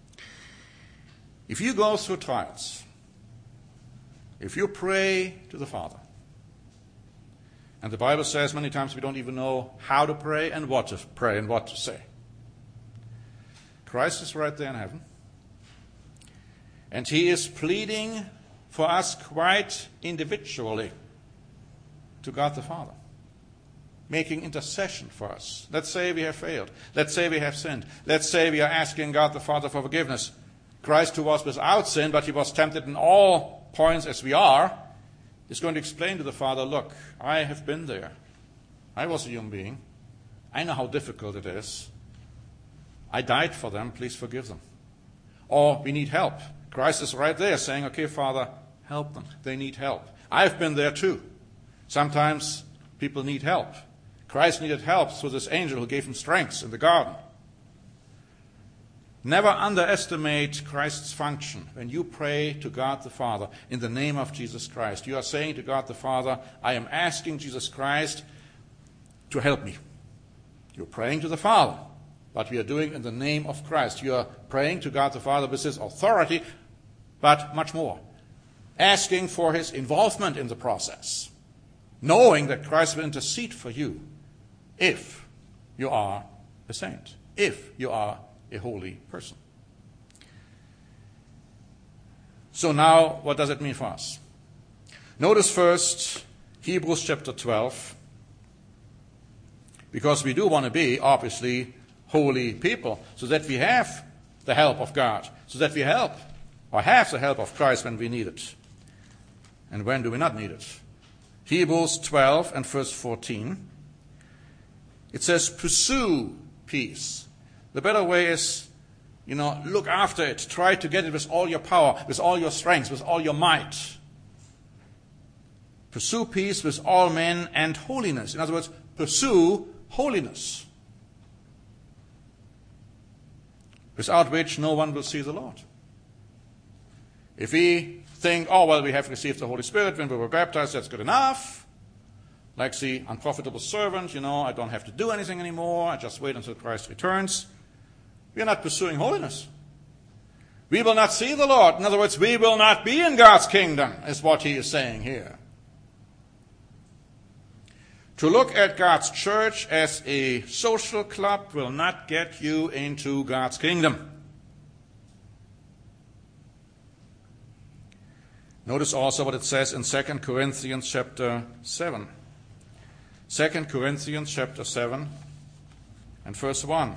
if you go through trials, if you pray to the Father, and the Bible says many times we don't even know how to pray and what to say. Christ is right there in heaven. And he is pleading for us quite individually to God the Father, making intercession for us. Let's say we have failed. Let's say we have sinned. Let's say we are asking God the Father for forgiveness. Christ, who was without sin, but he was tempted in all points as we are, is going to explain to the Father, look, I have been there. I was a human being. I know how difficult it is. I died for them. Please forgive them. Or we need help. Christ is right there saying, okay, Father, help them. They need help. I've been there too. Sometimes people need help. Christ needed help through this angel who gave him strength in the garden. Never underestimate Christ's function. When you pray to God the Father in the name of Jesus Christ, you are saying to God the Father, I am asking Jesus Christ to help me. You're praying to the Father, but we are doing it in the name of Christ. You are praying to God the Father with his authority, but much more. Asking for his involvement in the process. Knowing that Christ will intercede for you if you are a saint. if you are a holy person. So now, what does it mean for us? Notice first Hebrews chapter 12, because we do want to be, obviously, holy people, so that we have the help of God, so that we have the help of Christ when we need it. And when do we not need it? Hebrews 12 and verse 14. It says, pursue peace. The better way is, look after it. Try to get it with all your power, with all your strength, with all your might. Pursue peace with all men and holiness. In other words, pursue holiness, without which no one will see the Lord. If we think, we have received the Holy Spirit when we were baptized, that's good enough. Like the unprofitable servant, I don't have to do anything anymore. I just wait until Christ returns. We are not pursuing holiness. We will not see the Lord. In other words, we will not be in God's kingdom, is what he is saying here. To look at God's church as a social club will not get you into God's kingdom. Notice also what it says in 2 Corinthians chapter 7. 2 Corinthians chapter 7 and verse 1.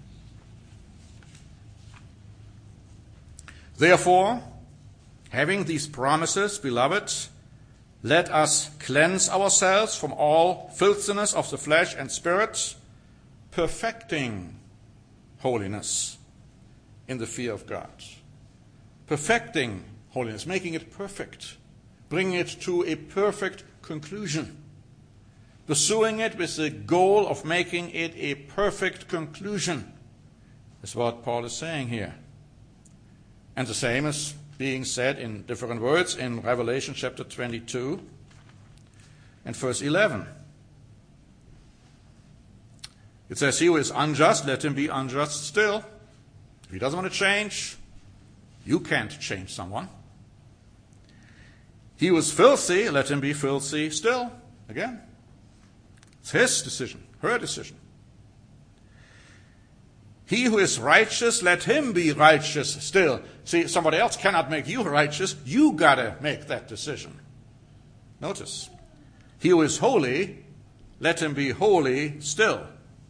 Therefore, having these promises, beloved, let us cleanse ourselves from all filthiness of the flesh and spirit, perfecting holiness in the fear of God. Perfecting holiness, making it perfect, bringing it to a perfect conclusion. Pursuing it with the goal of making it a perfect conclusion is what Paul is saying here. And the same is being said in different words in Revelation chapter 22 and verse 11. It says, he who is unjust, let him be unjust still. If he doesn't want to change, you can't change someone. He who is filthy, let him be filthy still. Again, it's his decision, her decision. He who is righteous, let him be righteous still. See, somebody else cannot make you righteous. You got to make that decision. Notice, he who is holy, let him be holy still.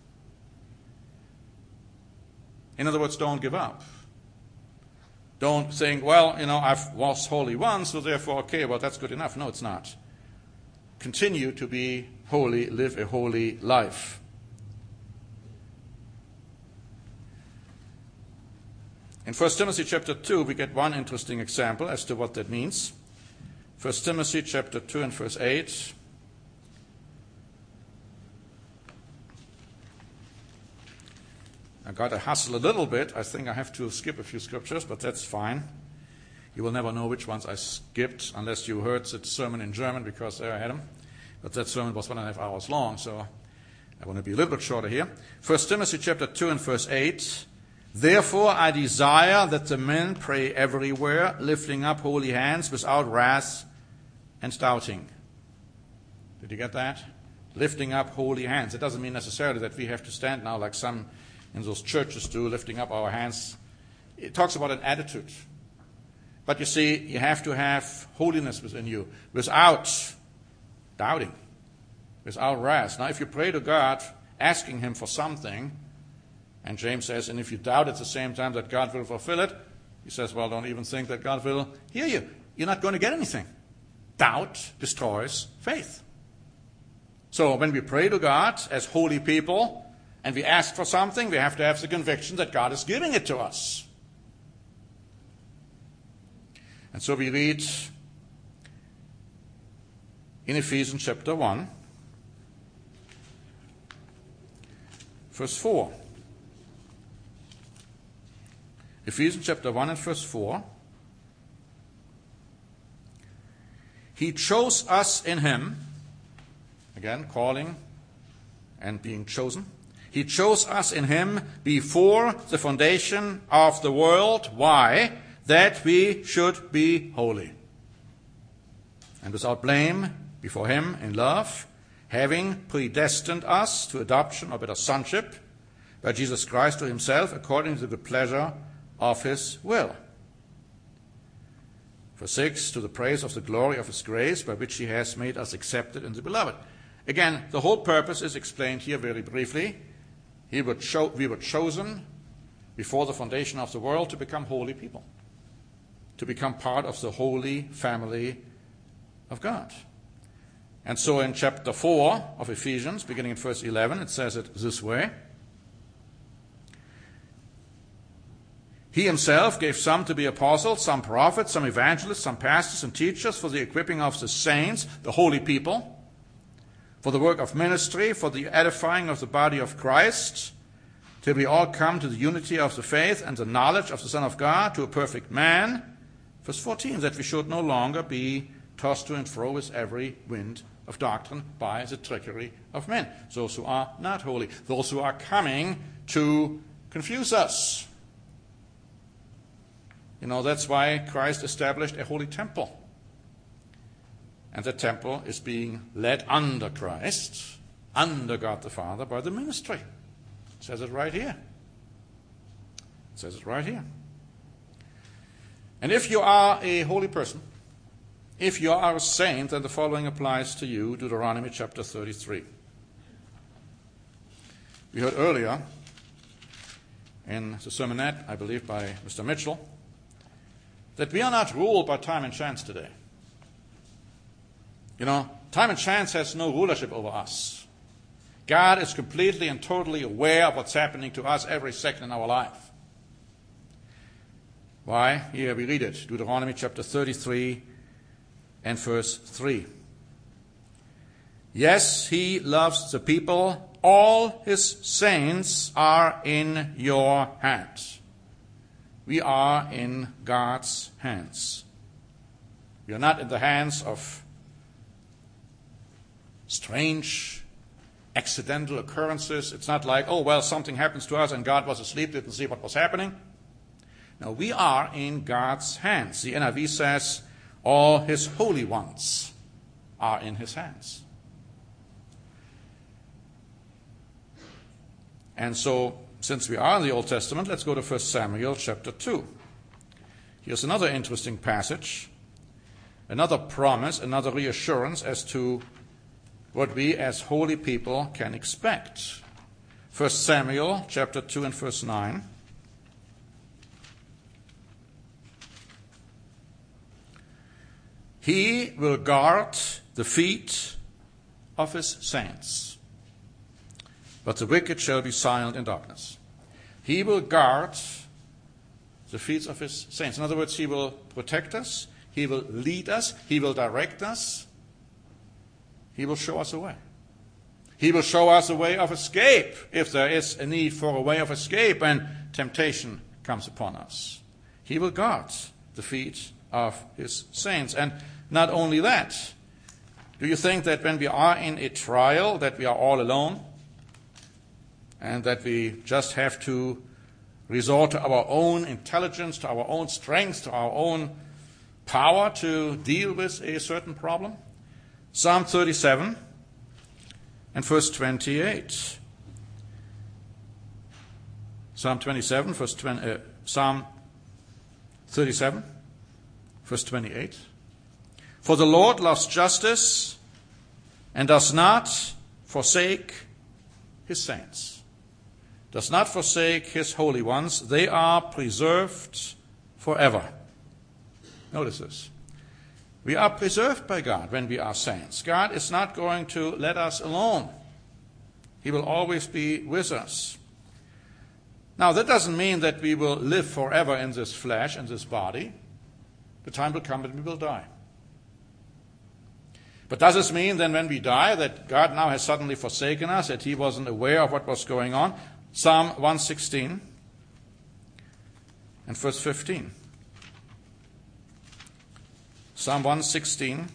In other words, don't give up. Don't think, I was holy once, so therefore, that's good enough. No, it's not. Continue to be holy, live a holy life. In 1 Timothy chapter 2, we get one interesting example as to what that means. 1 Timothy chapter 2 and verse 8. I've got to hustle a little bit. I think I have to skip a few scriptures, but that's fine. You will never know which ones I skipped unless you heard the sermon in German, because there I had them. But that sermon was 1.5 hours long, so I want to be a little bit shorter here. 1 Timothy chapter 2 and verse 8. Therefore I desire that the men pray everywhere, lifting up holy hands without wrath and doubting. Did you get that? Lifting up holy hands. It doesn't mean necessarily that we have to stand now like some in those churches do, lifting up our hands. It talks about an attitude. But you see, you have to have holiness within you, without doubting, without wrath. Now, if you pray to God, asking him for something, and James says, and if you doubt at the same time that God will fulfill it, he says, well, don't even think that God will hear you. You're not going to get anything. Doubt destroys faith. So when we pray to God as holy people, and we ask for something, we have to have the conviction that God is giving it to us. And so we read in Ephesians chapter 1, verse 4. Ephesians chapter 1 and verse 4. He chose us in him, again, calling and being chosen. He chose us in him before the foundation of the world. Why? That we should be holy and without blame before him in love, having predestined us to adoption or better sonship, by Jesus Christ to himself according to the pleasure of his will. Verse 6, to the praise of the glory of his grace, by which he has made us accepted in the beloved. Again, the whole purpose is explained here very briefly. We were chosen before the foundation of the world to become holy people, to become part of the holy family of God. And so in chapter 4 of Ephesians, beginning in verse 11, it says it this way. He himself gave some to be apostles, some prophets, some evangelists, some pastors and teachers for the equipping of the saints, the holy people, for the work of ministry, for the edifying of the body of Christ, till we all come to the unity of the faith and the knowledge of the Son of God, to a perfect man. Verse 14, that we should no longer be tossed to and fro with every wind of doctrine by the trickery of men. Those who are not holy, those who are coming to confuse us. You know, that's why Christ established a holy temple. And the temple is being led under Christ, under God the Father, by the ministry. It says it right here. It says it right here. And if you are a holy person, if you are a saint, then the following applies to you, Deuteronomy chapter 33. We heard earlier in the sermonette, I believe by Mr. Mitchell, that we are not ruled by time and chance today. You know, time and chance has no rulership over us. God is completely and totally aware of what's happening to us every second in our life. Why? Here we read it, Deuteronomy chapter 33 and verse 3. Yes, he loves the people. All his saints are in your hands. We are in God's hands. We are not in the hands of strange, accidental occurrences. It's not like, oh, well, something happens to us and God was asleep, didn't see what was happening. No, we are in God's hands. The NIV says, all his holy ones are in his hands. And so, since we are in the Old Testament, let's go to 1 Samuel chapter 2. Here's another interesting passage, another promise, another reassurance as to what we as holy people can expect. 1 Samuel chapter 2 and verse 9. He will guard the feet of his saints, but the wicked shall be silent in darkness. He will guard the feet of his saints. In other words, he will protect us, he will lead us, he will direct us, he will show us a way. He will show us a way of escape if there is a need for a way of escape and temptation comes upon us. He will guard the feet of his saints. And not only that, do you think that when we are in a trial that we are all alone and that we just have to resort to our own intelligence, to our own strength, to our own power to deal with a certain problem? Psalm 37 and verse 28. Psalm 37, Psalm 37, verse 28. For the Lord loves justice and does not forsake his saints, does not forsake his holy ones. They are preserved forever. Notice this. We are preserved by God when we are saints. God is not going to let us alone. He will always be with us. Now, that doesn't mean that we will live forever in this flesh, in this body. The time will come that we will die. But does this mean then when we die that God now has suddenly forsaken us, that he wasn't aware of what was going on? Psalm 116 and verse 15. Psalm 116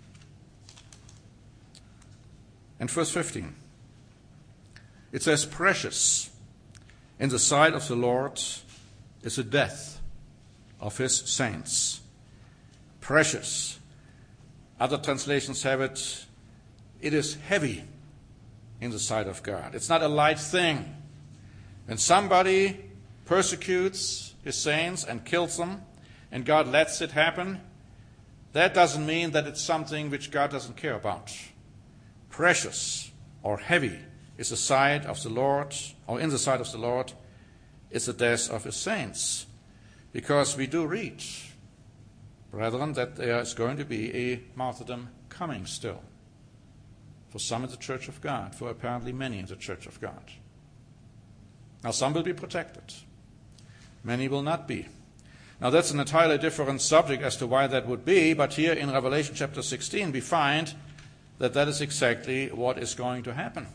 and verse 15. It says, precious in the sight of the Lord is the death of his saints. Precious. Other translations have it, it is heavy in the sight of God. It's not a light thing. When somebody persecutes his saints and kills them, and God lets it happen, that doesn't mean that it's something which God doesn't care about. Precious or heavy is the sight of the Lord, or in the sight of the Lord, is the death of his saints. Because we do read, brethren, that there is going to be a martyrdom coming still. For some in the Church of God, for apparently many in the Church of God. Now some will be protected. Many will not be. Now that's an entirely different subject as to why that would be, but here in Revelation chapter 16 we find that that is exactly what is going to happen.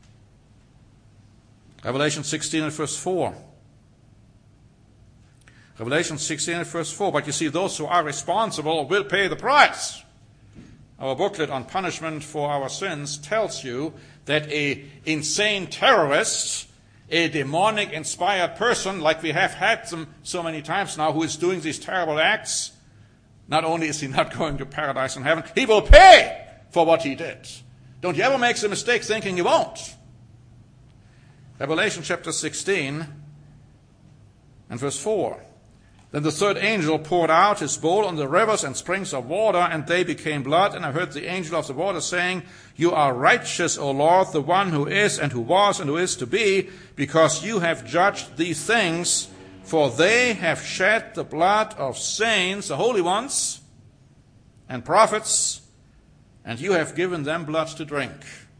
Revelation 16 and verse 4. Revelation 16 and verse 4. But you see, those who are responsible will pay the price. Our booklet on punishment for our sins tells you that an insane terrorist, a demonic-inspired person, like we have had them so many times now, who is doing these terrible acts, not only is he not going to paradise and heaven, he will pay for what he did. Don't you ever make the mistake thinking you won't. Revelation chapter 16 and verse 4. Then the third angel poured out his bowl on the rivers and springs of water, and they became blood. And I heard the angel of the water saying, You are righteous, O Lord, the one who is and who was and who is to be, because you have judged these things, for they have shed the blood of saints, the holy ones, and prophets, and you have given them blood to drink.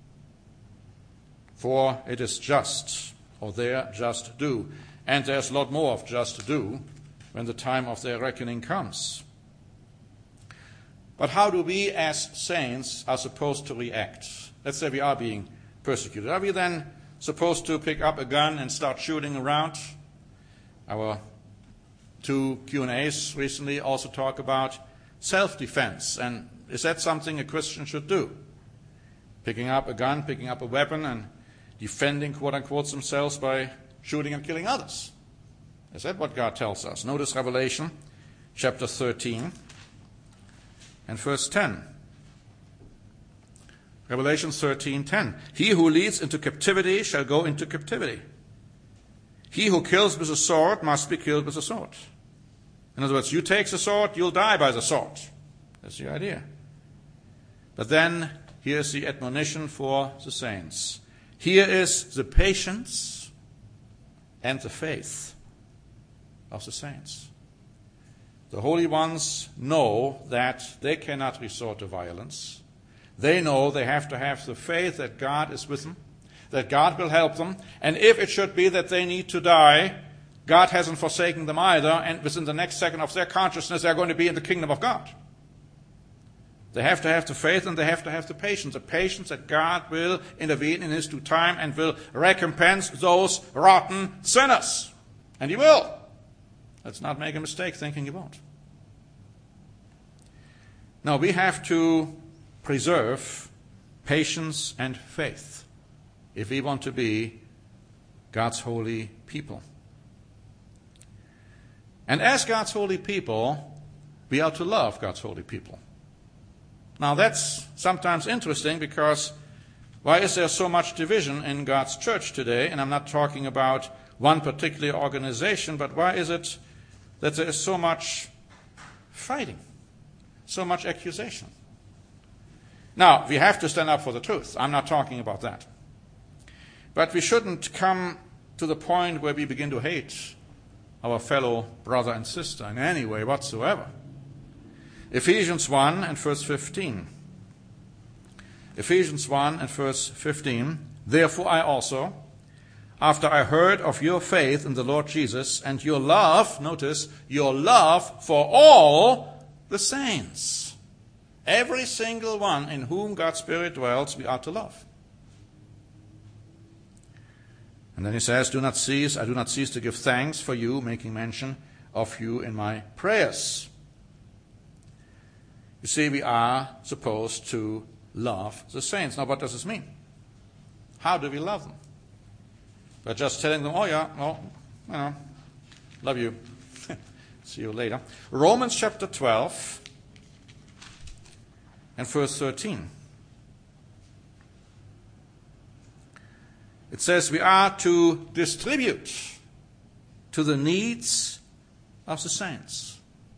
For it is just, or their just due. And there's a lot more of just due when the time of their reckoning comes. But how do we as saints are supposed to react? Let's say we are being persecuted. Are we then supposed to pick up a gun and start shooting around? Our 2 Q&As recently also talk about self-defense. And is that something a Christian should do? Picking up a gun, picking up a weapon, and defending, quote-unquote, themselves by shooting and killing others. Is that what God tells us? Notice Revelation chapter 13 and verse 10. Revelation 13:10. He who leads into captivity shall go into captivity. He who kills with a sword must be killed with a sword. In other words, you take the sword, you'll die by the sword. That's the idea. But then here's the admonition for the saints. Here is the patience and the faith of the saints. The holy ones know that they cannot resort to violence. They know they have to have the faith that God is with them, that God will help them, and if it should be that they need to die, God hasn't forsaken them either, and within the next second of their consciousness, they're going to be in the kingdom of God. They have to have the faith and they have to have the patience that God will intervene in his due time and will recompense those rotten sinners. And he will. Let's not make a mistake thinking he won't. Now, we have to preserve patience and faith if we want to be God's holy people. And as God's holy people, we are to love God's holy people. Now, that's sometimes interesting because why is there so much division in God's church today? And I'm not talking about one particular organization, but why is it that there is so much fighting, so much accusation? Now, we have to stand up for the truth. I'm not talking about that. But we shouldn't come to the point where we begin to hate our fellow brother and sister in any way whatsoever. Ephesians 1 and verse 15. Ephesians 1 and verse 15. Therefore I also, after I heard of your faith in the Lord Jesus and your love, notice, your love for all the saints. Every single one in whom God's Spirit dwells, we are to love. And then he says, I do not cease to give thanks for you, making mention of you in my prayers. You see, we are supposed to love the saints. Now, what does this mean? How do we love them? By just telling them, oh yeah, well, love you. See you later. Romans chapter 12 and verse 13. it says we are to distribute to the needs of the saints.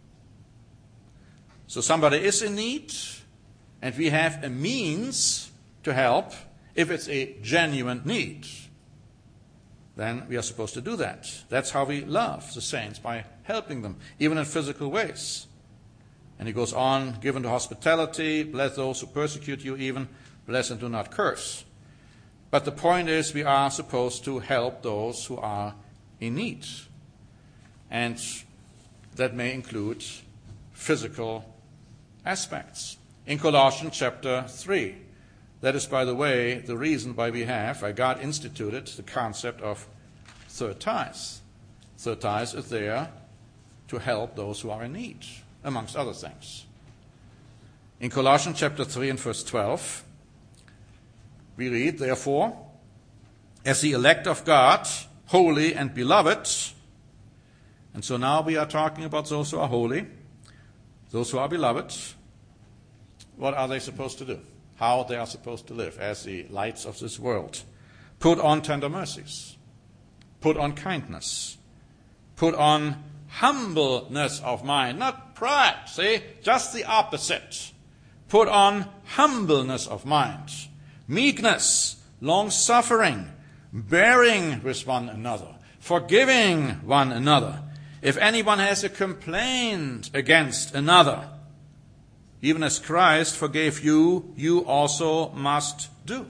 So somebody is in need, and we have a means to help if it's a genuine need. Then we are supposed to do that. That's how we love the saints, by helping them, even in physical ways. And he goes on, give unto hospitality, bless those who persecute you even, bless and do not curse. But the point is, we are supposed to help those who are in need. And that may include physical aspects. In Colossians chapter 3, that is, by the way, the reason why God instituted the concept of third tithes. Third tithes is there to help those who are in need, amongst other things. In Colossians chapter 3 and verse 12, we read, therefore, as the elect of God, holy and beloved. And so now we are talking about those who are holy, those who are beloved. What are they supposed to do? How they are supposed to live as the lights of this world. Put on tender mercies. Put on kindness. Put on humbleness of mind. Not pride, see? Just the opposite. Put on humbleness of mind. Meekness, long-suffering, bearing with one another, forgiving one another. If anyone has a complaint against another, even as Christ forgave you, you also must do.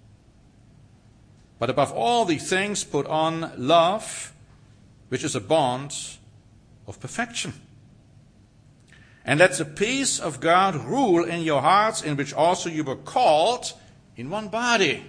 But above all these things, put on love, which is a bond of perfection. And let the peace of God rule in your hearts, in which also you were called in one body.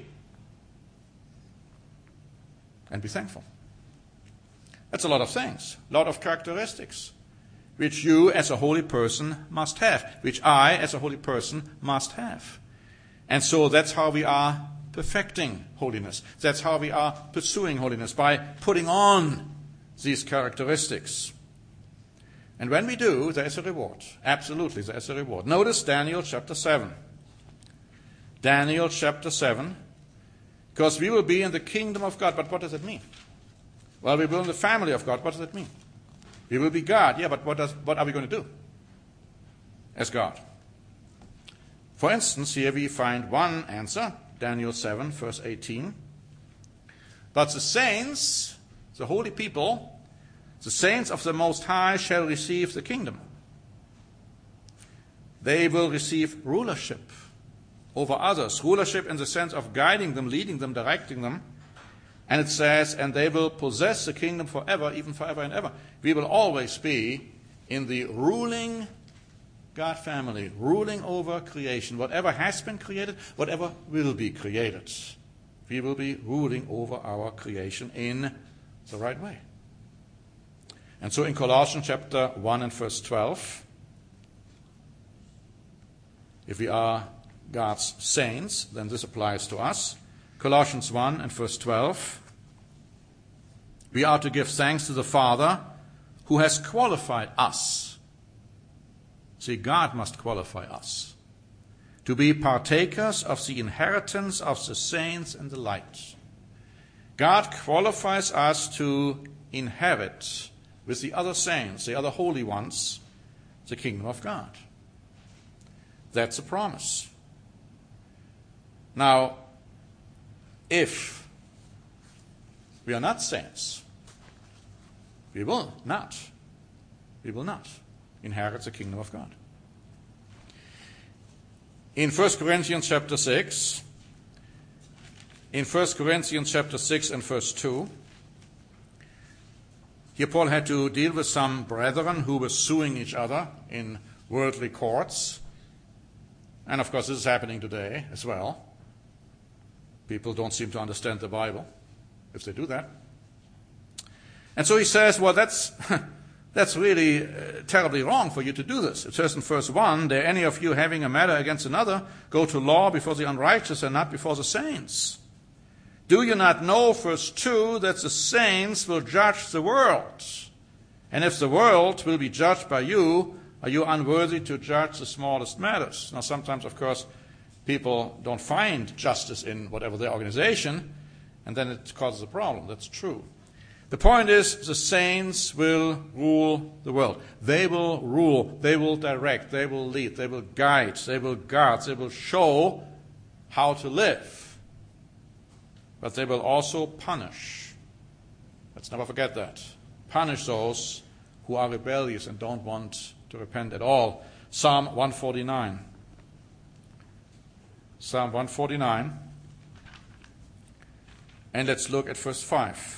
And be thankful. That's a lot of things, a lot of characteristics, which you as a holy person must have, which I as a holy person must have. And so that's how we are perfecting holiness. That's how we are pursuing holiness, by putting on these characteristics. And when we do, there is a reward. Absolutely, there is a reward. Notice Daniel chapter 7. Daniel chapter 7, because we will be in the kingdom of God. But what does it mean? Well, we will in the family of God. What does it mean? We will be God. Yeah, but what are we going to do as God? For instance, here we find one answer, Daniel 7, verse 18. But the saints, the holy people, the saints of the Most High shall receive the kingdom. They will receive rulership over others. Rulership in the sense of guiding them, leading them, directing them. And it says, and they will possess the kingdom forever, even forever and ever. We will always be in the ruling God family, ruling over creation. Whatever has been created, whatever will be created. We will be ruling over our creation in the right way. And so in Colossians chapter 1 and verse 12, if we are God's saints, then this applies to us. Colossians 1 and verse 12, we are to give thanks to the Father who has qualified us. See, God must qualify us to be partakers of the inheritance of the saints in the light. God qualifies us to inherit with the other saints, the other holy ones, the kingdom of God. That's a promise. Now, if we are not saints, we will not inherit the kingdom of God. In 1 Corinthians chapter 6, and verse 2, here Paul had to deal with some brethren who were suing each other in worldly courts. And of course, this is happening today as well. People don't seem to understand the Bible if they do that. And so he says, well, that's really terribly wrong for you to do this. It says in verse 1, dare any of you having a matter against another go to law before the unrighteous and not before the saints? Do you not know, verse 2, that the saints will judge the world? And if the world will be judged by you, are you unworthy to judge the smallest matters? Now, sometimes, of course, people don't find justice in whatever their organization, and then it causes a problem. That's true. The point is, the saints will rule the world. They will rule, they will direct, they will lead, they will guide, they will guard, they will show how to live. But they will also punish. Let's never forget that. Punish those who are rebellious and don't want to repent at all. Psalm 149. Psalm 149. And let's look at verse 5.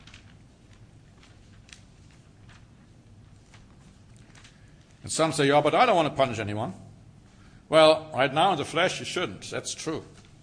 And some say, yeah, but I don't want to punish anyone. Well, right now in the flesh you shouldn't. That's true.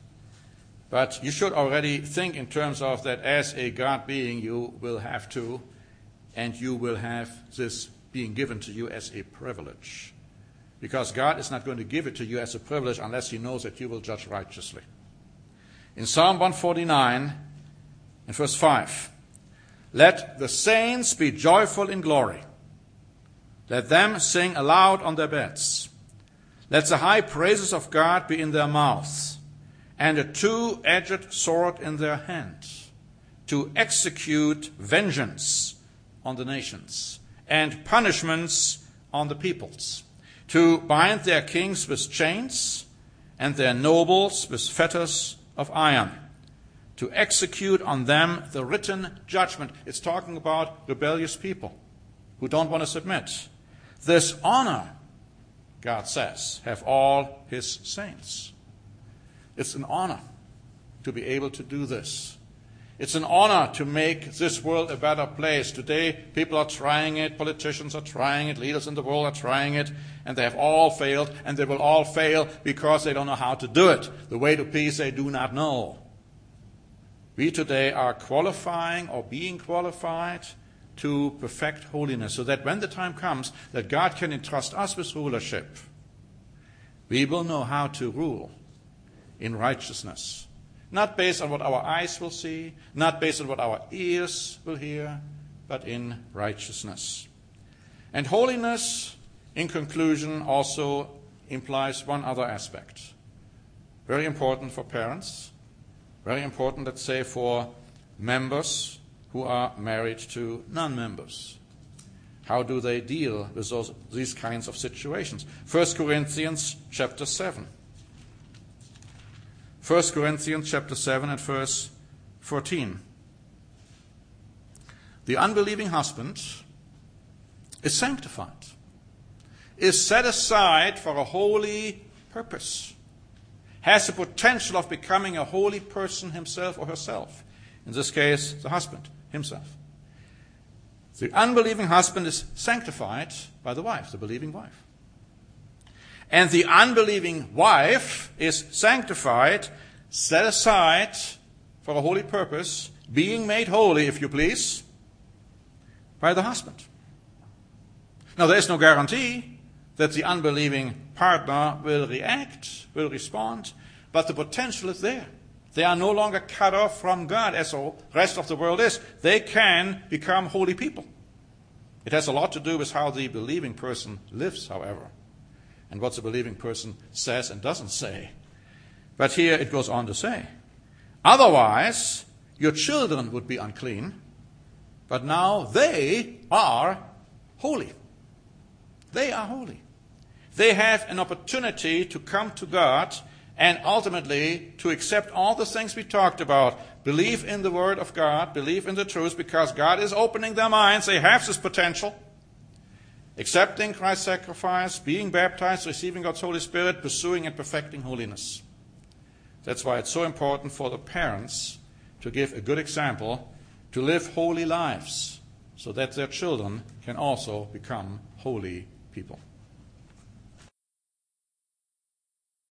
But you should already think in terms of that as a God being you will have to, and you will have this being given to you as a privilege. Because God is not going to give it to you as a privilege unless he knows that you will judge righteously. In Psalm 149, in verse 5, let the saints be joyful in glory. Let them sing aloud on their beds. Let the high praises of God be in their mouths, and a two-edged sword in their hand, to execute vengeance on the nations, and punishments on the peoples, to bind their kings with chains, and their nobles with fetters of iron, to execute on them the written judgment. It's talking about rebellious people who don't want to submit. This honor, God says, have all his saints. It's an honor to be able to do this. It's an honor to make this world a better place. Today, people are trying it, politicians are trying it, leaders in the world are trying it, and they have all failed, and they will all fail because they don't know how to do it. The way to peace they do not know. We today are qualifying or being qualified to perfect holiness, so that when the time comes that God can entrust us with rulership, we will know how to rule in righteousness. Not based on what our eyes will see, not based on what our ears will hear, but in righteousness. And holiness, in conclusion, also implies one other aspect. Very important for parents, very important, let's say, for members who are married to non-members. How do they deal with these kinds of situations? 1 Corinthians chapter 7. 1 Corinthians chapter 7 and verse 14. The unbelieving husband is sanctified, is set aside for a holy purpose, has the potential of becoming a holy person himself or herself. In this case, the husband himself. The unbelieving husband is sanctified by the wife, the believing wife. And the unbelieving wife is sanctified, set aside for a holy purpose, being made holy, if you please, by the husband. Now, there is no guarantee that the unbelieving partner will react, will respond, but the potential is there. They are no longer cut off from God as the rest of the world is. They can become holy people. It has a lot to do with how the believing person lives, however, and what the believing person says and doesn't say. But here it goes on to say, otherwise your children would be unclean, but now they are holy. They are holy. They have an opportunity to come to God and ultimately to accept all the things we talked about. Believe in the Word of God, believe in the truth, because God is opening their minds. They have this potential. Accepting Christ's sacrifice, being baptized, receiving God's Holy Spirit, pursuing and perfecting holiness. That's why it's so important for the parents to give a good example, to live holy lives, so that their children can also become holy people.